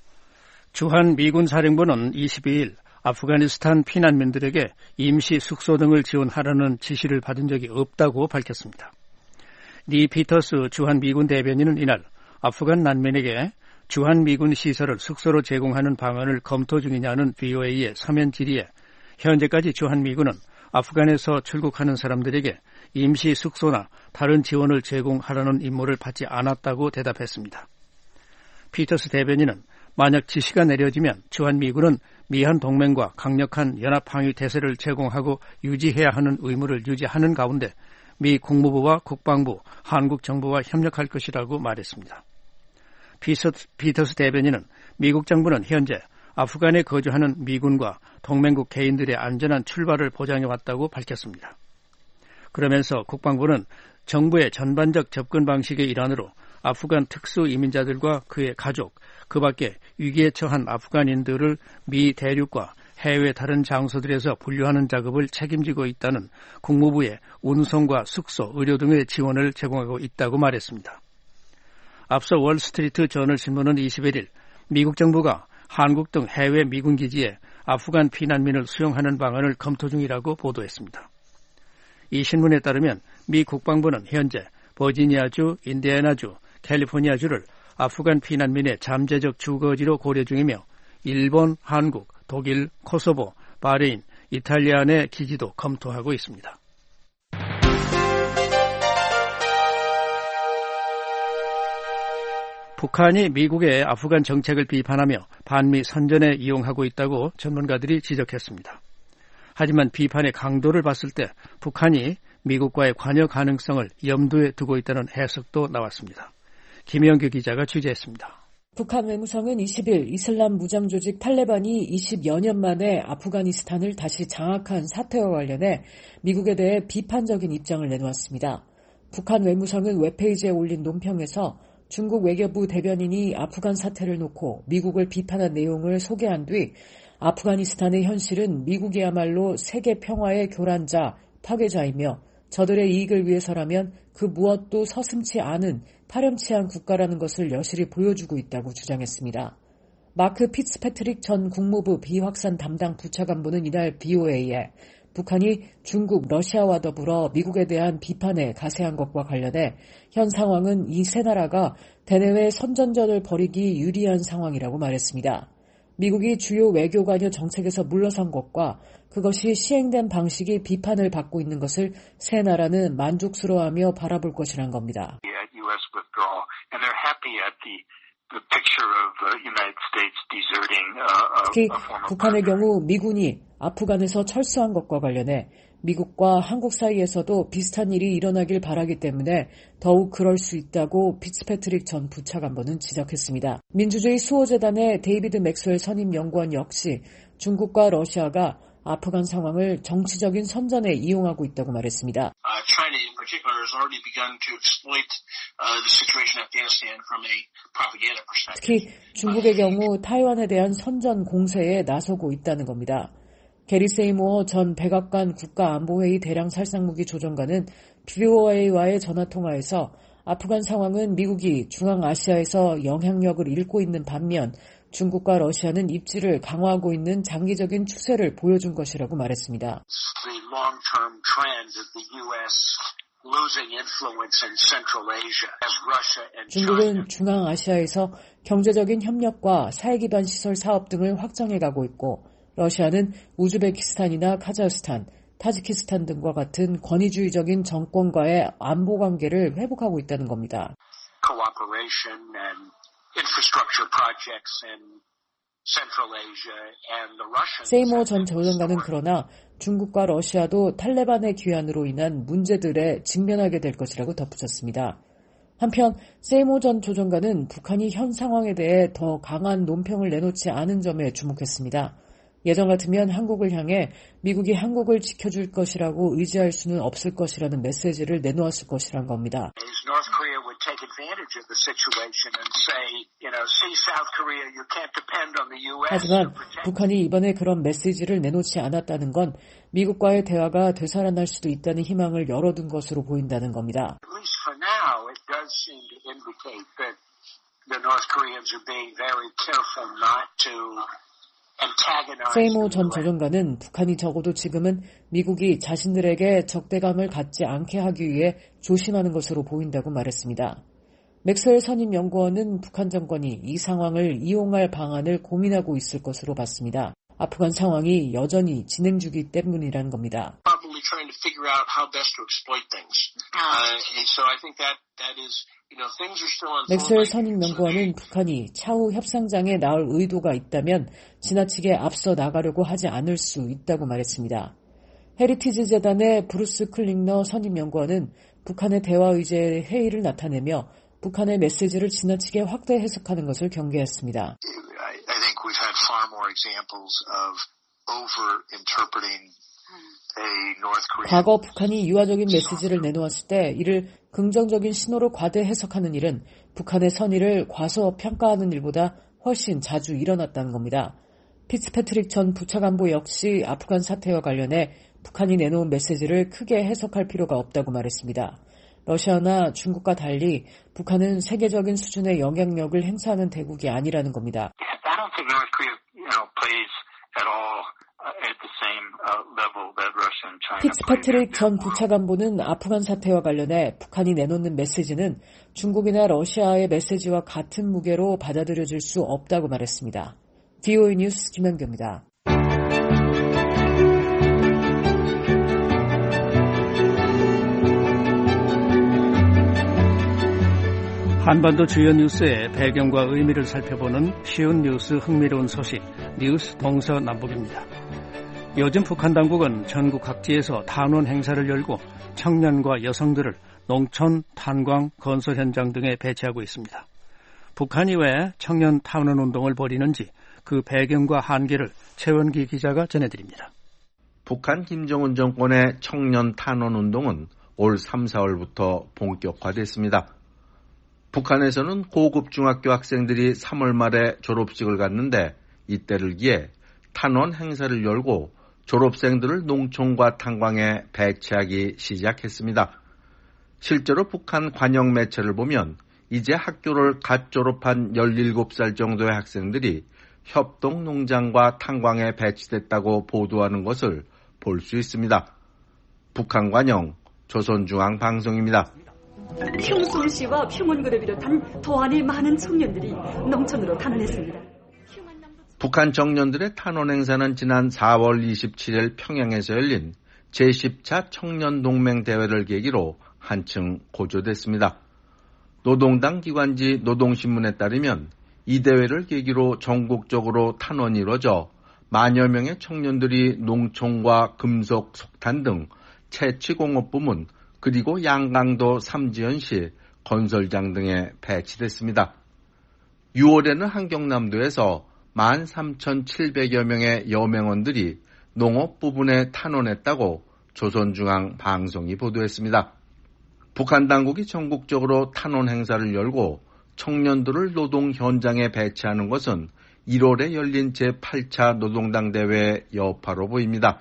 주한 미군 사령부는 이십이 일 아프가니스탄 피난민들에게 임시 숙소 등을 지원하라는 지시를 받은 적이 없다고 밝혔습니다. 니 피터스 주한 미군 대변인은 이날 아프간 난민에게 주한 미군 시설을 숙소로 제공하는 방안을 검토 중이냐는 브이오에이의 서면 질의에 현재까지 주한 미군은 아프간에서 출국하는 사람들에게 임시 숙소나 다른 지원을 제공하라는 임무를 받지 않았다고 대답했습니다. 피터스 대변인은 만약 지시가 내려지면 주한미군은 미한 동맹과 강력한 연합항위 태세를 제공하고 유지해야 하는 의무를 유지하는 가운데 미 국무부와 국방부, 한국 정부와 협력할 것이라고 말했습니다. 피터스 대변인은 미국 정부는 현재 아프간에 거주하는 미군과 동맹국 개인들의 안전한 출발을 보장해왔다고 밝혔습니다. 그러면서 국방부는 정부의 전반적 접근 방식의 일환으로 아프간 특수 이민자들과 그의 가족, 그 밖에 위기에 처한 아프간인들을 미 대륙과 해외 다른 장소들에서 분류하는 작업을 책임지고 있다는 국무부의 운송과 숙소, 의료 등의 지원을 제공하고 있다고 말했습니다. 앞서 월스트리트 저널 신문은 이십일일 미국 정부가 한국 등 해외 미군 기지에 아프간 피난민을 수용하는 방안을 검토 중이라고 보도했습니다. 이 신문에 따르면 미 국방부는 현재 버지니아주, 인디애나주, 캘리포니아주를 아프간 피난민의 잠재적 주거지로 고려 중이며 일본, 한국, 독일, 코소보, 바레인, 이탈리아 내 기지도 검토하고 있습니다. 북한이 미국의 아프간 정책을 비판하며 반미 선전에 이용하고 있다고 전문가들이 지적했습니다. 하지만 비판의 강도를 봤을 때 북한이 미국과의 관여 가능성을 염두에 두고 있다는 해석도 나왔습니다. 김영규 기자가 취재했습니다. 북한 외무성은 이십일 이슬람 무장조직 탈레반이 이십여 년 만에 아프가니스탄을 다시 장악한 사태와 관련해 미국에 대해 비판적인 입장을 내놓았습니다. 북한 외무성은 웹페이지에 올린 논평에서 중국 외교부 대변인이 아프간 사태를 놓고 미국을 비판한 내용을 소개한 뒤 아프가니스탄의 현실은 미국이야말로 세계 평화의 교란자, 파괴자이며 저들의 이익을 위해서라면 그 무엇도 서슴지 않은 파렴치한 국가라는 것을 여실히 보여주고 있다고 주장했습니다. 마크 피츠패트릭 전 국무부 비확산 담당 부차관보는 이날 브이오에이에 북한이 중국, 러시아와 더불어 미국에 대한 비판에 가세한 것과 관련해 현 상황은 이 세 나라가 대내외 선전전을 벌이기 유리한 상황이라고 말했습니다. 미국이 주요 외교 관여 정책에서 물러선 것과 그것이 시행된 방식이 비판을 받고 있는 것을 세 나라는 만족스러워하며 바라볼 것이란 겁니다. 특히 북한의 경우 미군이 아프간에서 철수한 것과 관련해 미국과 한국 사이에서도 비슷한 일이 일어나길 바라기 때문에 더욱 그럴 수 있다고 피츠패트릭 전 부차관보는 지적했습니다. 민주주의 수호재단의 데이비드 맥스웰 선임연구원 역시 중국과 러시아가 아프간 상황을 정치적인 선전에 이용하고 있다고 말했습니다. 특히 중국의 경우 타이완에 대한 선전 공세에 나서고 있다는 겁니다. 게리 세이모어 전 백악관 국가안보회의 대량살상무기 조정관은 브이오에이와의 전화통화에서 아프간 상황은 미국이 중앙아시아에서 영향력을 잃고 있는 반면 중국과 러시아는 입지를 강화하고 있는 장기적인 추세를 보여준 것이라고 말했습니다. 중국은 중앙아시아에서 경제적인 협력과 사회 기반 시설 사업 등을 확장해가고 있고 러시아는 우즈베키스탄이나 카자흐스탄, 타지키스탄 등과 같은 권위주의적인 정권과의 안보 관계를 회복하고 있다는 겁니다. 세이모 전 조정관은 그러나 중국과 러시아도 탈레반의 귀환으로 인한 문제들에 직면하게 될 것이라고 덧붙였습니다. 한편 세이모 전 조정관은 북한이 현 상황에 대해 더 강한 논평을 내놓지 않은 점에 주목했습니다. 예전 같으면 한국을 향해 미국이 한국을 지켜줄 것이라고 의지할 수는 없을 것이라는 메시지를 내놓았을 것이란 겁니다. 하지만 북한이 이번에 그런 메시지를 내놓지 않았다는 건 미국과의 대화가 되살아날 수도 있다는 희망을 열어둔 것으로 보인다는 겁니다. 세이모 전 조정관은 북한이 적어도 지금은 미국이 자신들에게 적대감을 갖지 않게 하기 위해 조심하는 것으로 보인다고 말했습니다. 맥스웰 선임연구원은 북한 정권이 이 상황을 이용할 방안을 고민하고 있을 것으로 봤습니다. 아프간 상황이 여전히 진행 중이기 때문이라는 겁니다. 맥스웰 선임연구원은 북한이 차후 협상장에 나올 의도가 있다면 지나치게 앞서 나가려고 하지 않을 수 있다고 말했습니다. 헤리티지 재단의 브루스 클링너 선임연구원은 북한의 대화 의제의 회의를 나타내며 북한의 메시지를 지나치게 확대 해석하는 것을 경계했습니다. I think we've had far more examples of over-interpreting a North Korean. 과거 북한이 유화적인 메시지를 내놓았을 때 이를 긍정적인 신호로 과대 해석하는 일은 북한의 선의를 과소평가하는 일보다 훨씬 자주 일어났다는 겁니다. 피츠패트릭 전 부차관보 역시 아프간 사태와 관련해 북한이 내놓은 메시지를 크게 해석할 필요가 없다고 말했습니다. 러시아나 중국과 달리 북한은 세계적인 수준의 영향력을 행사하는 대국이 아니라는 겁니다. I don't think North Korea, you know, plays at all at the same level that Russia and China. 피츠패트릭 전 부차관보는 아프간 사태와 관련해 북한이 내놓는 메시지는 중국이나 러시아의 메시지와 같은 무게로 받아들여질 수 없다고 말했습니다. 비오이 뉴스 김현규입니다. 한반도 주요 뉴스의 배경과 의미를 살펴보는 쉬운 뉴스 흥미로운 소식 뉴스 동서남북입니다. 요즘 북한 당국은 전국 각지에서 탄원 행사를 열고 청년과 여성들을 농촌, 탄광, 건설 현장 등에 배치하고 있습니다. 북한이 왜 청년 탄원 운동을 벌이는지 그 배경과 한계를 최원기 기자가 전해드립니다. 북한 김정은 정권의 청년 탄원 운동은 올 삼, 사월부터 본격화됐습니다. 북한에서는 고급 중학교 학생들이 삼월 말에 졸업식을 갖는데 이때를 기해 탄원 행사를 열고 졸업생들을 농촌과 탄광에 배치하기 시작했습니다. 실제로 북한 관영 매체를 보면 이제 학교를 갓 졸업한 열일곱 살 정도의 학생들이 협동 농장과 탄광에 배치됐다고 보도하는 것을 볼 수 있습니다. 북한 관영 조선중앙방송입니다. 평소시와 평원구를 비롯한 도안의 많은 청년들이 농촌으로 탄원했습니다. 북한 청년들의 탄원 행사는 지난 사월 이십칠일 평양에서 열린 제십 차 청년동맹 대회를 계기로 한층 고조됐습니다. 노동당 기관지 노동신문에 따르면 이 대회를 계기로 전국적으로 탄원이 이뤄져 만여 명의 청년들이 농촌과 금속, 석탄 등 채취공업 부문 그리고 양강도 삼지연시 건설장 등에 배치됐습니다. 유월에는 한경남도에서 만 삼천칠백여 명의 여맹원들이 농업 부분에 탄원했다고 조선중앙방송이 보도했습니다. 북한 당국이 전국적으로 탄원 행사를 열고 청년들을 노동 현장에 배치하는 것은 일월에 열린 제팔 차 노동당 대회의 여파로 보입니다.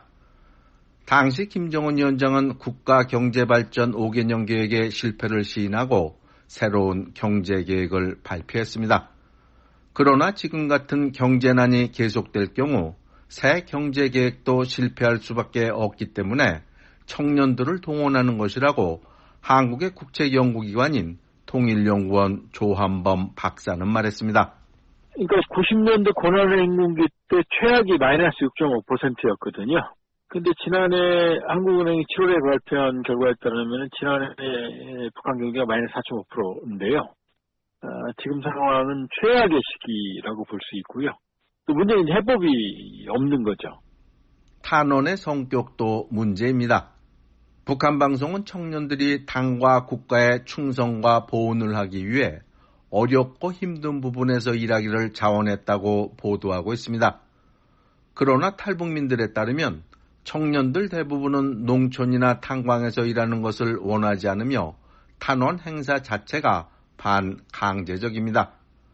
당시 김정은 위원장은 국가경제발전 오 개년 계획의 실패를 시인하고 새로운 경제계획을 발표했습니다. 그러나 지금 같은 경제난이 계속될 경우 새 경제계획도 실패할 수밖에 없기 때문에 청년들을 동원하는 것이라고 한국의 국책연구기관인 통일연구원 조한범 박사는 말했습니다. 그러니까 구십 년대 고난행군기 때 최악이 마이너스 육 점 오 퍼센트였거든요. 근데 지난해 한국은행이 칠월에 발표한 결과에 따르면 지난해 북한 경제가 마이너스 사 점 오 퍼센트인데요. 어, 지금 상황은 최악의 시기라고 볼 수 있고요. 또 문제는 해법이 없는 거죠. 탄원의 성격도 문제입니다. 북한 방송은 청년들이 당과 국가의 충성과 보훈을 하기 위해 어렵고 힘든 부분에서 일하기를 자원했다고 보도하고 있습니다. 그러나 탈북민들에 따르면 청년들 대부분은 농촌이나 탄광에서 일하는 것을 원하지 않으며 탄원 행사 자체가 반강제적입니다.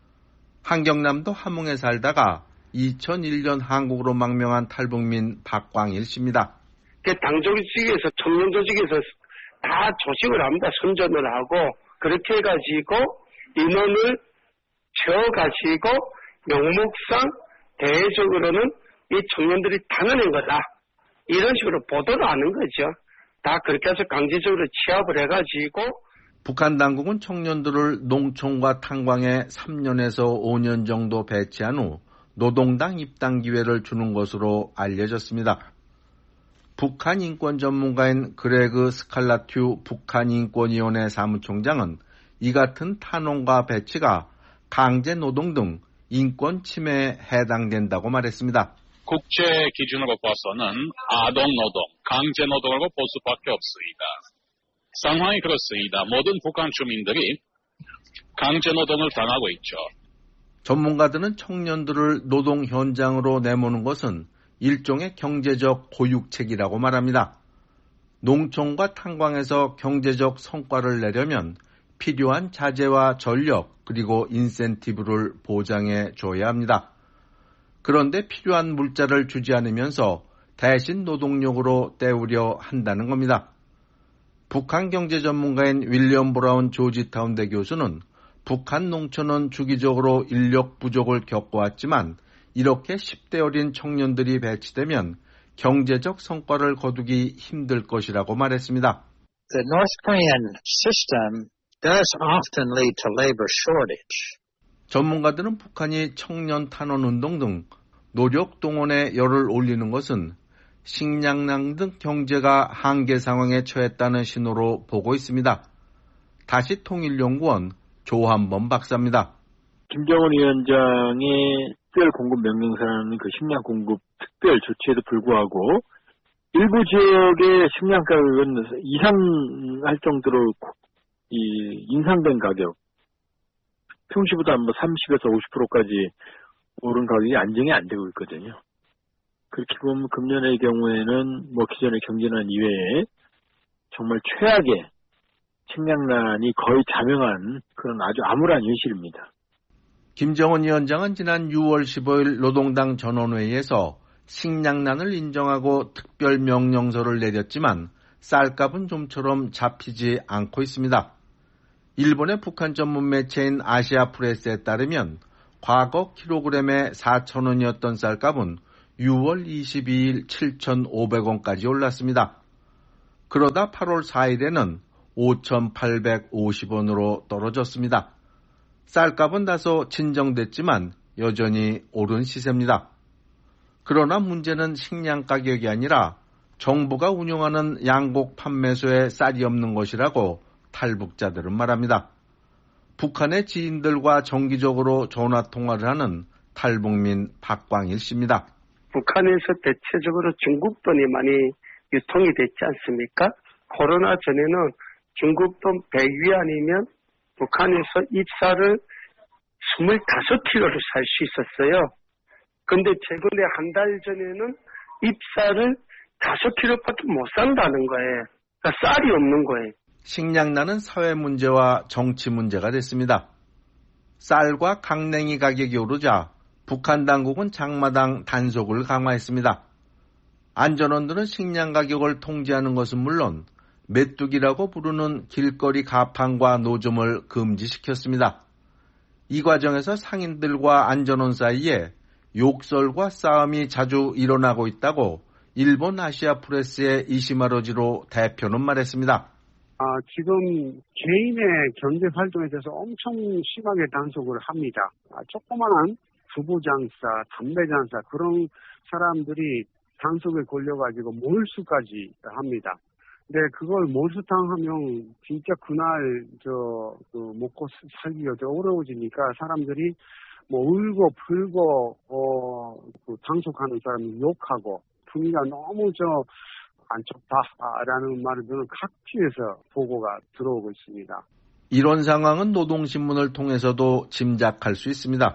한경남도 함흥에 살다가 이천일 년 한국으로 망명한 탈북민 박광일 씨입니다. 당 조직에서 청년 조직에서 다 조직을 합니다. 선전을 하고 그렇게 해가지고 인원을 채워가지고 명목상 대외적으로는 이 청년들이 당하는 거다. 이런 식으로 보도를 하는 거죠. 다 그렇게 해서 강제적으로 취합을 해가지고 북한 당국은 청년들을 농촌과 탄광에 삼 년에서 오 년 정도 배치한 후 노동당 입당 기회를 주는 것으로 알려졌습니다. 북한 인권 전문가인 그레그 스칼라튜 북한인권위원회 사무총장은 이 같은 탄원과 배치가 강제 노동 등 인권 침해에 해당된다고 말했습니다. 국제 기준으로 봐서는 아동 노동, 강제 노동으로 볼 수밖에 없습니다. 상황이 그렇습니다. 모든 북한 주민들이 강제노동을 당하고 있죠. 전문가들은 청년들을 노동 현장으로 내모는 것은 일종의 경제적 고육책이라고 말합니다. 농촌과 탄광에서 경제적 성과를 내려면 필요한 자재와 전력 그리고 인센티브를 보장해 줘야 합니다. 그런데 필요한 물자를 주지 않으면서 대신 노동력으로 때우려 한다는 겁니다. 북한 경제 전문가인 윌리엄 브라운 조지타운대 교수는 북한 농촌은 주기적으로 인력 부족을 겪어왔지만 이렇게 십 대 어린 청년들이 배치되면 경제적 성과를 거두기 힘들 것이라고 말했습니다. The North Korean system does often lead to labor shortage. 전문가들은 북한이 청년 탄원 운동 등 노력 동원에 열을 올리는 것은 식량난 등 경제가 한계 상황에 처했다는 신호로 보고 있습니다. 다시 통일연구원 조한범 박사입니다. 김정은 위원장의 특별 공급 명령사라는 그 식량 공급 특별 조치에도 불구하고 일부 지역의 식량 가격은 이상할 정도로 이 인상된 가격, 평시보다 뭐 삼십에서 오십 퍼센트까지 오른 가격이 안정이 안 되고 있거든요. 그렇게 보면 금년의 경우에는 뭐 기존의 경제난 이외에 정말 최악의 식량난이 거의 자명한 그런 아주 암울한 현실입니다. 김정은 위원장은 지난 유월 십오일 노동당 전원회의에서 식량난을 인정하고 특별 명령서를 내렸지만 쌀값은 좀처럼 잡히지 않고 있습니다. 일본의 북한 전문 매체인 아시아 프레스에 따르면 과거 킬로그램에 사천 원이었던 쌀값은 유월 이십이일 칠천오백 원까지 올랐습니다. 그러다 팔월 사일에는 오천팔백오십 원으로 떨어졌습니다. 쌀값은 다소 진정됐지만 여전히 오른 시세입니다. 그러나 문제는 식량 가격이 아니라 정부가 운영하는 양곡 판매소에 쌀이 없는 것이라고 탈북자들은 말합니다. 북한의 지인들과 정기적으로 전화통화를 하는 탈북민 박광일 씨입니다. 북한에서 대체적으로 중국돈이 많이 유통이 됐지 않습니까? 코로나 전에는 중국돈 백 위안이면 북한에서 잎쌀을 이십오 킬로를 살 수 있었어요. 근데 최근에 한 달 전에는 잎쌀을 다섯 킬로밖에 못 산다는 거예요. 그러니까 쌀이 없는 거예요. 식량난은 사회 문제와 정치 문제가 됐습니다. 쌀과 강냉이 가격이 오르자 북한 당국은 장마당 단속을 강화했습니다. 안전원들은 식량 가격을 통제하는 것은 물론 메뚜기라고 부르는 길거리 가판과 노점을 금지시켰습니다. 이 과정에서 상인들과 안전원 사이에 욕설과 싸움이 자주 일어나고 있다고 일본 아시아 프레스의 이시마로지로 대표는 말했습니다. 아, 지금 개인의 경제 활동에 대해서 엄청 심하게 단속을 합니다. 아, 조그마한 두부 장사, 담배 장사 그런 사람들이 단속에 걸려가지고 몰수까지 합니다. 근데 그걸 몰수당하면 진짜 그날 저 그 먹고 살기가 더 어려워지니까 사람들이 뭐 울고 불고 어 그 단속하는 사람이 욕하고 분위기가 너무 저 안 좋다라는 말을 저는 각지에서 보고가 들어오고 있습니다. 이런 상황은 노동신문을 통해서도 짐작할 수 있습니다.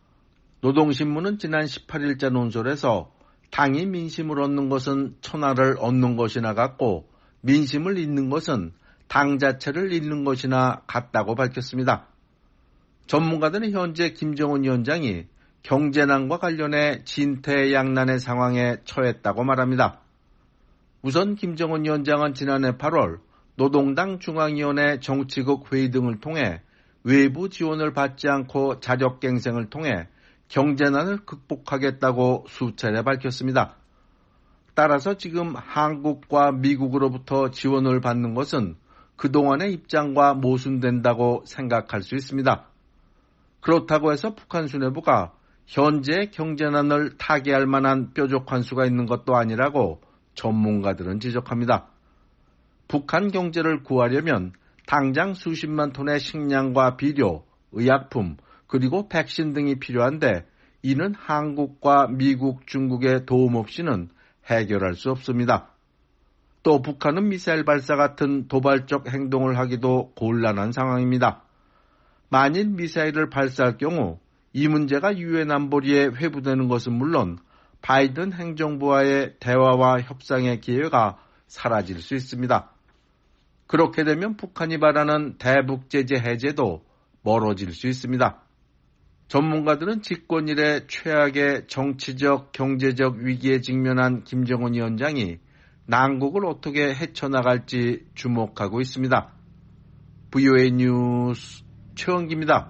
노동신문은 지난 십팔일자 논설에서 당이 민심을 얻는 것은 천하를 얻는 것이나 같고 민심을 잃는 것은 당 자체를 잃는 것이나 같다고 밝혔습니다. 전문가들은 현재 김정은 위원장이 경제난과 관련해 진퇴양난의 상황에 처했다고 말합니다. 우선 김정은 위원장은 지난해 팔월 노동당 중앙위원회 정치국 회의 등을 통해 외부 지원을 받지 않고 자력갱생을 통해 경제난을 극복하겠다고 수차례 밝혔습니다. 따라서 지금 한국과 미국으로부터 지원을 받는 것은 그동안의 입장과 모순된다고 생각할 수 있습니다. 그렇다고 해서 북한 수뇌부가 현재의 경제난을 타개할 만한 뾰족한 수가 있는 것도 아니라고 전문가들은 지적합니다. 북한 경제를 구하려면 당장 수십만 톤의 식량과 비료, 의약품, 그리고 백신 등이 필요한데 이는 한국과 미국, 중국의 도움 없이는 해결할 수 없습니다. 또 북한은 미사일 발사 같은 도발적 행동을 하기도 곤란한 상황입니다. 만일 미사일을 발사할 경우 이 문제가 유엔 안보리에 회부되는 것은 물론 바이든 행정부와의 대화와 협상의 기회가 사라질 수 있습니다. 그렇게 되면 북한이 바라는 대북 제재 해제도 멀어질 수 있습니다. 전문가들은 집권 이래 최악의 정치적, 경제적 위기에 직면한 김정은 위원장이 난국을 어떻게 헤쳐나갈지 주목하고 있습니다. 브이오에이 뉴스 최원기입니다.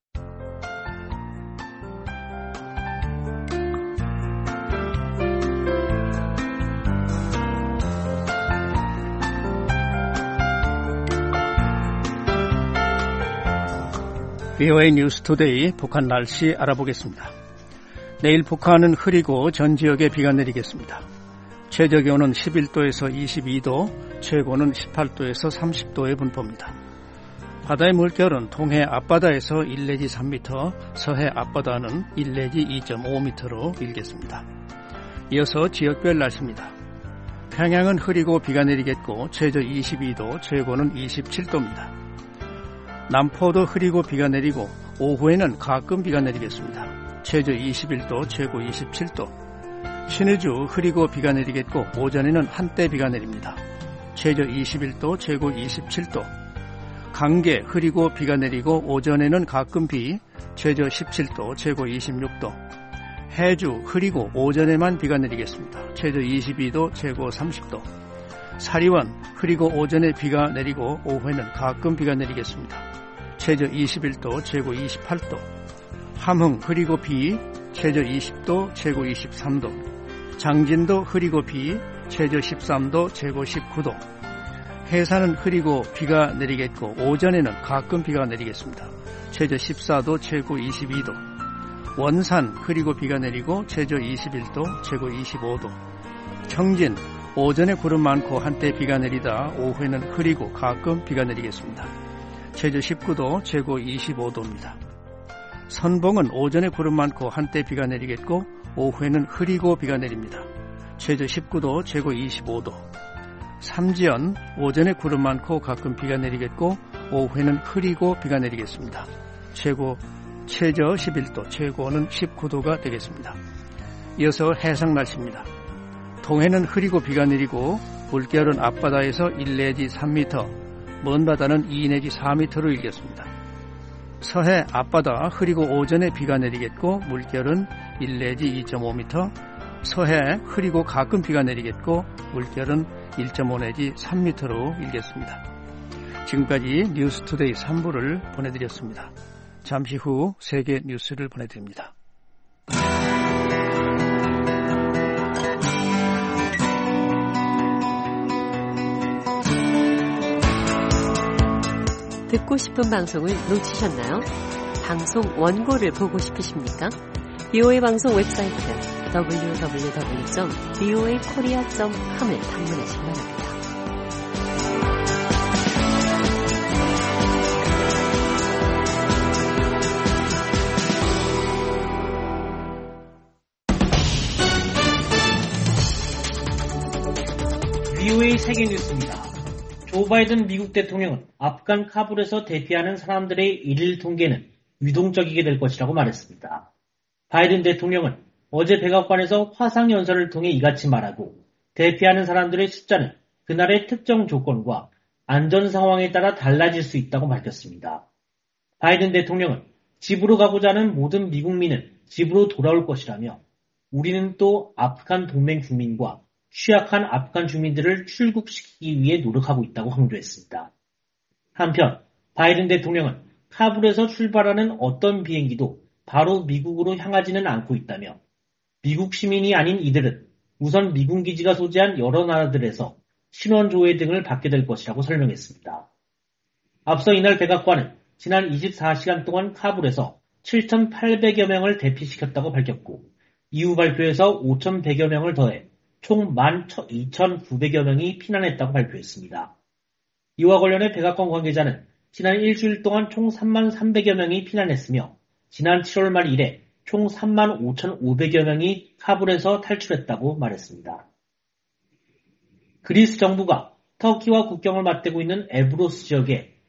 브이오에이 뉴스투데이 북한 날씨 알아보겠습니다. 내일 북한은 흐리고 전 지역에 비가 내리겠습니다. 최저기온은 십일 도에서 이십이 도, 최고는 십팔 도에서 삼십 도의 분포입니다. 바다의 물결은 동해 앞바다에서 일 내지 삼 미터, 서해 앞바다는 일 내지 이 점 오 미터로 일겠습니다. 이어서 지역별 날씨입니다. 평양은 흐리고 비가 내리겠고 최저 이십이 도, 최고는 이십칠 도입니다. 남포도 흐리고 비가 내리고 오후에는 가끔 비가 내리겠습니다. 최저 이십일 도, 최고 이십칠 도. 신의주 흐리고 비가 내리겠고 오전에는 한때 비가 내립니다. 최저 이십일 도, 최고 이십칠 도. 강계 흐리고 비가 내리고 오전에는 가끔 비, 최저 십칠 도, 최고 이십육 도. 해주 흐리고 오전에만 비가 내리겠습니다. 최저 이십이 도, 최고 삼십 도. 사리원 흐리고 오전에 비가 내리고 오후에는 가끔 비가 내리겠습니다. 최저 이십일 도, 최고 이십팔 도. 함흥 흐리고 비, 최저 이십 도, 최고 이십삼 도. 장진도 흐리고 비, 최저 십삼 도, 최고 십구 도. 해산은 흐리고 비가 내리겠고 오전에는 가끔 비가 내리겠습니다. 최저 십사 도, 최고 이십이 도. 원산 흐리고 비가 내리고 최저 이십일 도, 최고 이십오 도. 청진 오전에 구름 많고 한때 비가 내리다 오후에는 흐리고 가끔 비가 내리겠습니다. 최저 십구 도, 최고 이십오 도입니다. 선봉은 오전에 구름 많고 한때 비가 내리겠고 오후에는 흐리고 비가 내립니다. 최저 십구 도, 최고 이십오 도. 삼지연 오전에 구름 많고 가끔 비가 내리겠고 오후에는 흐리고 비가 내리겠습니다. 최고 최저 십일 도, 최고는 십구 도가 되겠습니다. 이어서 해상 날씨입니다. 동해는 흐리고 비가 내리고 물결은 앞바다에서 일 내지 삼 미터, 먼 바다는 이 내지 사 미터로 일겠습니다. 서해 앞바다 흐리고 오전에 비가 내리겠고 물결은 일 내지 이 점 오 미터, 서해 흐리고 가끔 비가 내리겠고 물결은 일 점 오 내지 삼 미터로 일겠습니다. 지금까지 뉴스투데이 삼 부를 보내드렸습니다. 잠시 후 세계 뉴스를 보내드립니다. 듣고 싶은 방송을 놓치셨나요? 방송 원고를 보고 싶으십니까? 비오에이 방송 웹사이트 더블유 더블유 더블유 점 비오에이 코리아 점 컴을 방문하시기 바랍니다. 비오에이 세계 뉴스입니다. 조 바이든 미국 대통령은 아프간 카불에서 대피하는 사람들의 일일 통계는 유동적이게 될 것이라고 말했습니다. 바이든 대통령은 어제 백악관에서 화상연설을 통해 이같이 말하고 대피하는 사람들의 숫자는 그날의 특정 조건과 안전 상황에 따라 달라질 수 있다고 밝혔습니다. 바이든 대통령은 집으로 가고자 하는 모든 미국민은 집으로 돌아올 것이라며 우리는 또 아프간 동맹 국민과 취약한 아프간 주민들을 출국시키기 위해 노력하고 있다고 강조했습니다. 한편 바이든 대통령은 카불에서 출발하는 어떤 비행기도 바로 미국으로 향하지는 않고 있다며 미국 시민이 아닌 이들은 우선 미군 기지가 소재한 여러 나라들에서 신원 조회 등을 받게 될 것이라고 설명했습니다. 앞서 이날 백악관은 지난 이십사 시간 동안 카불에서 칠천팔백여 명을 대피시켰다고 밝혔고 이후 발표에서 오천백여 명을 더해 총 만 이천구백여 명이 피난했다고 발표했습니다. 이와 관련해 백악관 관계자는 지난 일주일 동안 총 삼만 삼백여 명이 피난했으며 지난 칠월 말 이래 총 삼만 오천오백여 명이 카불에서 탈출했다고 말했습니다. 그리스 정부가 터키와 국경을 맞대고 있는 에브로스 지역에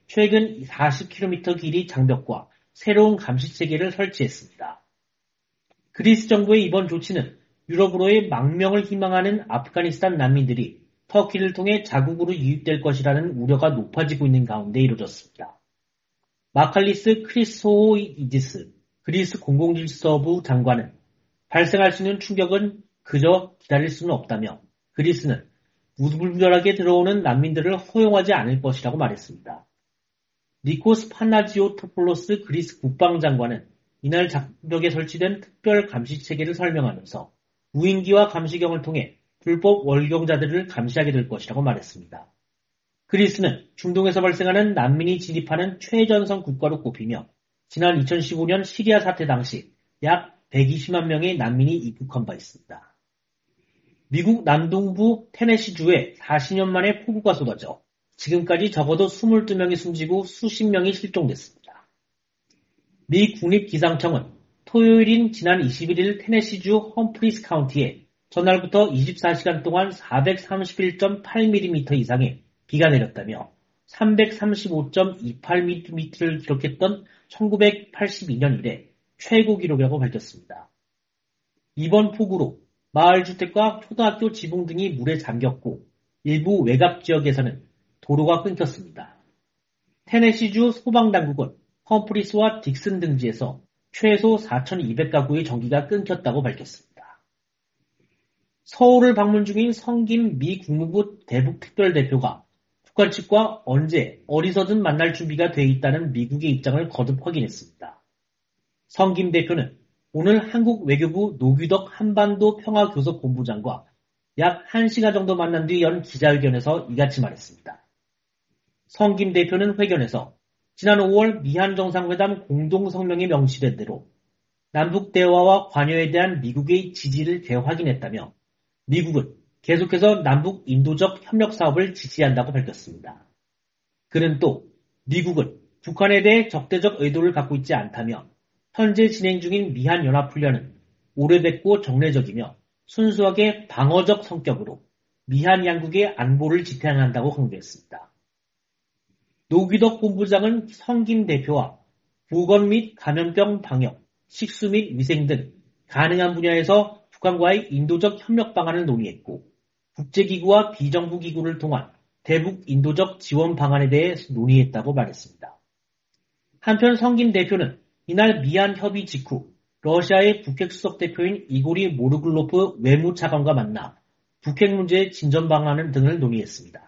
최근 사십 킬로미터 길이 장벽과 새로운 감시체계를 설치했습니다. 그리스 정부의 이번 조치는 유럽으로의 망명을 희망하는 아프가니스탄 난민들이 터키를 통해 자국으로 유입될 것이라는 우려가 높아지고 있는 가운데 이루어졌습니다. 마칼리스 크리스토이디스 그리스 공공질서부 장관은 발생할 수 있는 충격은 그저 기다릴 수는 없다며 그리스는 무분별하게 들어오는 난민들을 허용하지 않을 것이라고 말했습니다. 니코스 파나지오토폴로스 그리스 국방장관은 이날 장벽에 설치된 특별 감시체계를 설명하면서 무인기와 감시경을 통해 불법 월경자들을 감시하게 될 것이라고 말했습니다. 그리스는 중동에서 발생하는 난민이 진입하는 최전선 국가로 꼽히며 지난 이천십오 년 시리아 사태 당시 약 백이십만 명의 난민이 입국한 바 있습니다. 미국 남동부 테네시주에 사십 년 만에 폭우가 쏟아져 지금까지 적어도 이십이 명이 숨지고 수십 명이 실종됐습니다. 미 국립기상청은 토요일인 지난 이십일 일 테네시주 험프리스 카운티에 전날부터 이십사 시간 동안 사백삼십일 점 팔 밀리미터 이상의 비가 내렸다며 삼백삼십오 점 이팔 밀리미터를 기록했던 천구백팔십이 년 이래 최고 기록이라고 밝혔습니다. 이번 폭우로 마을 주택과 초등학교 지붕 등이 물에 잠겼고 일부 외곽 지역에서는 도로가 끊겼습니다. 테네시주 소방당국은 험프리스와 딕슨 등지에서 최소 사천이백 가구의 전기가 끊겼다고 밝혔습니다. 서울을 방문 중인 성김 미 국무부 대북특별대표가 북한 측과 언제 어디서든 만날 준비가 돼 있다는 미국의 입장을 거듭 확인했습니다. 성김 대표는 오늘 한국 외교부 노규덕 한반도 평화교섭본부장과 약 한 시간 정도 만난 뒤 연 기자회견에서 이같이 말했습니다. 성김 대표는 회견에서 지난 오월 미한 정상회담 공동성명에 명시된 대로 남북 대화와 관여에 대한 미국의 지지를 재확인했다며 미국은 계속해서 남북 인도적 협력 사업을 지지한다고 밝혔습니다. 그는 또 미국은 북한에 대해 적대적 의도를 갖고 있지 않다며 현재 진행 중인 미한 연합훈련은 오래됐고 정례적이며 순수하게 방어적 성격으로 미한 양국의 안보를 지탱한다고 강조했습니다. 노규덕 본부장은 성김 대표와 보건 및 감염병 방역, 식수 및 위생 등 가능한 분야에서 북한과의 인도적 협력 방안을 논의했고 국제기구와 비정부기구를 통한 대북 인도적 지원 방안에 대해 논의했다고 말했습니다. 한편 성김 대표는 이날 미한 협의 직후 러시아의 북핵 수석 대표인 이고리 모르글로프 외무차관과 만나 북핵 문제의 진전 방안 등을 논의했습니다.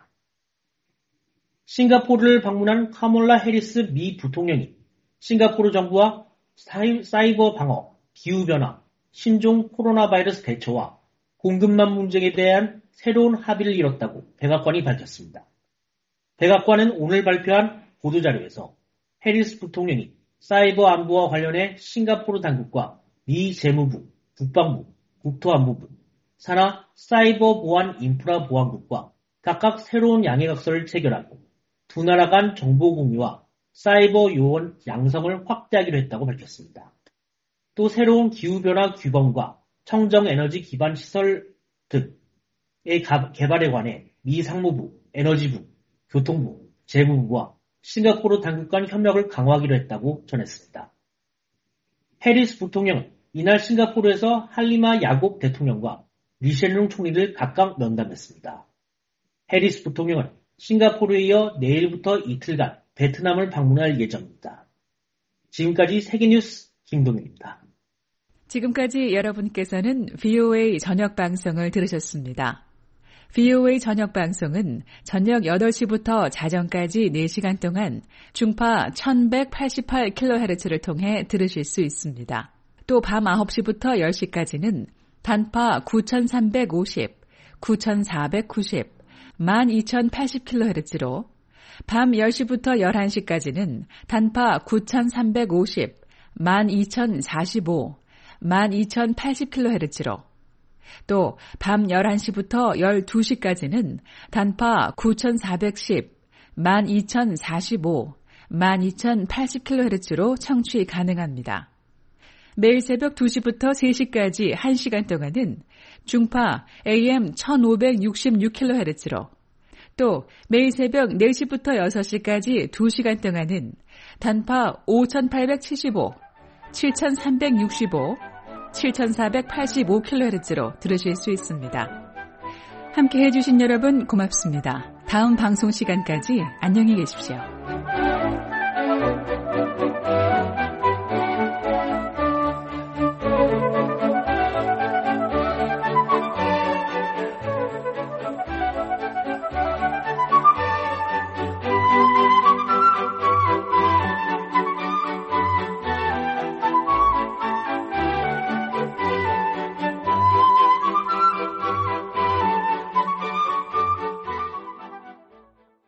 싱가포르를 방문한 카몰라 해리스 미 부통령이 싱가포르 정부와 사이버 방어, 기후변화, 신종 코로나 바이러스 대처와 공급망 문제에 대한 새로운 합의를 이뤘다고 백악관이 밝혔습니다. 백악관은 오늘 발표한 보도자료에서 해리스 부통령이 사이버 안보와 관련해 싱가포르 당국과 미 재무부, 국방부, 국토안보부, 산하 사이버 보안 인프라 보안국과 각각 새로운 양해각서를 체결하고 두 나라 간 정보 공유와 사이버 요원 양성을 확대하기로 했다고 밝혔습니다. 또 새로운 기후변화 규범과 청정에너지 기반 시설 등의 개발에 관해 미 상무부, 에너지부, 교통부, 재무부와 싱가포르 당국 간 협력을 강화하기로 했다고 전했습니다. 해리스 부통령은 이날 싱가포르에서 할리마 야곱 대통령과 리셸룽 총리를 각각 면담했습니다. 해리스 부통령은 싱가포르에 이어 내일부터 이틀간 베트남을 방문할 예정입니다. 지금까지 세계뉴스 김동윤입니다. 지금까지 여러분께서는 브이오에이 저녁 방송을 들으셨습니다. 브이오에이 저녁 방송은 저녁 여덟 시부터 자정까지 네 시간 동안 중파 천백팔십팔 킬로헤르츠를 통해 들으실 수 있습니다. 또 밤 아홉 시부터 열 시까지는 단파 구천삼백오십, 구천사백구십, 만 이천팔십 킬로헤르츠로 밤 열 시부터 열한 시까지는 단파 구천삼백오십, 만 이천사십오, 만 이천팔십 킬로헤르츠로 또 밤 열한 시부터 열두 시까지는 단파 구천사백십, 만 이천사십오, 만 이천팔십 킬로헤르츠로 청취 가능합니다. 매일 새벽 두 시부터 세 시까지 한 시간 동안은 중파 에이엠 천오백육십육 킬로헤르츠로 또 매일 새벽 네 시부터 여섯 시까지 두 시간 동안은 단파 오천팔백칠십오, 칠천삼백육십오, 칠천사백팔십오 킬로헤르츠로 들으실 수 있습니다. 함께 해주신 여러분 고맙습니다. 다음 방송 시간까지 안녕히 계십시오.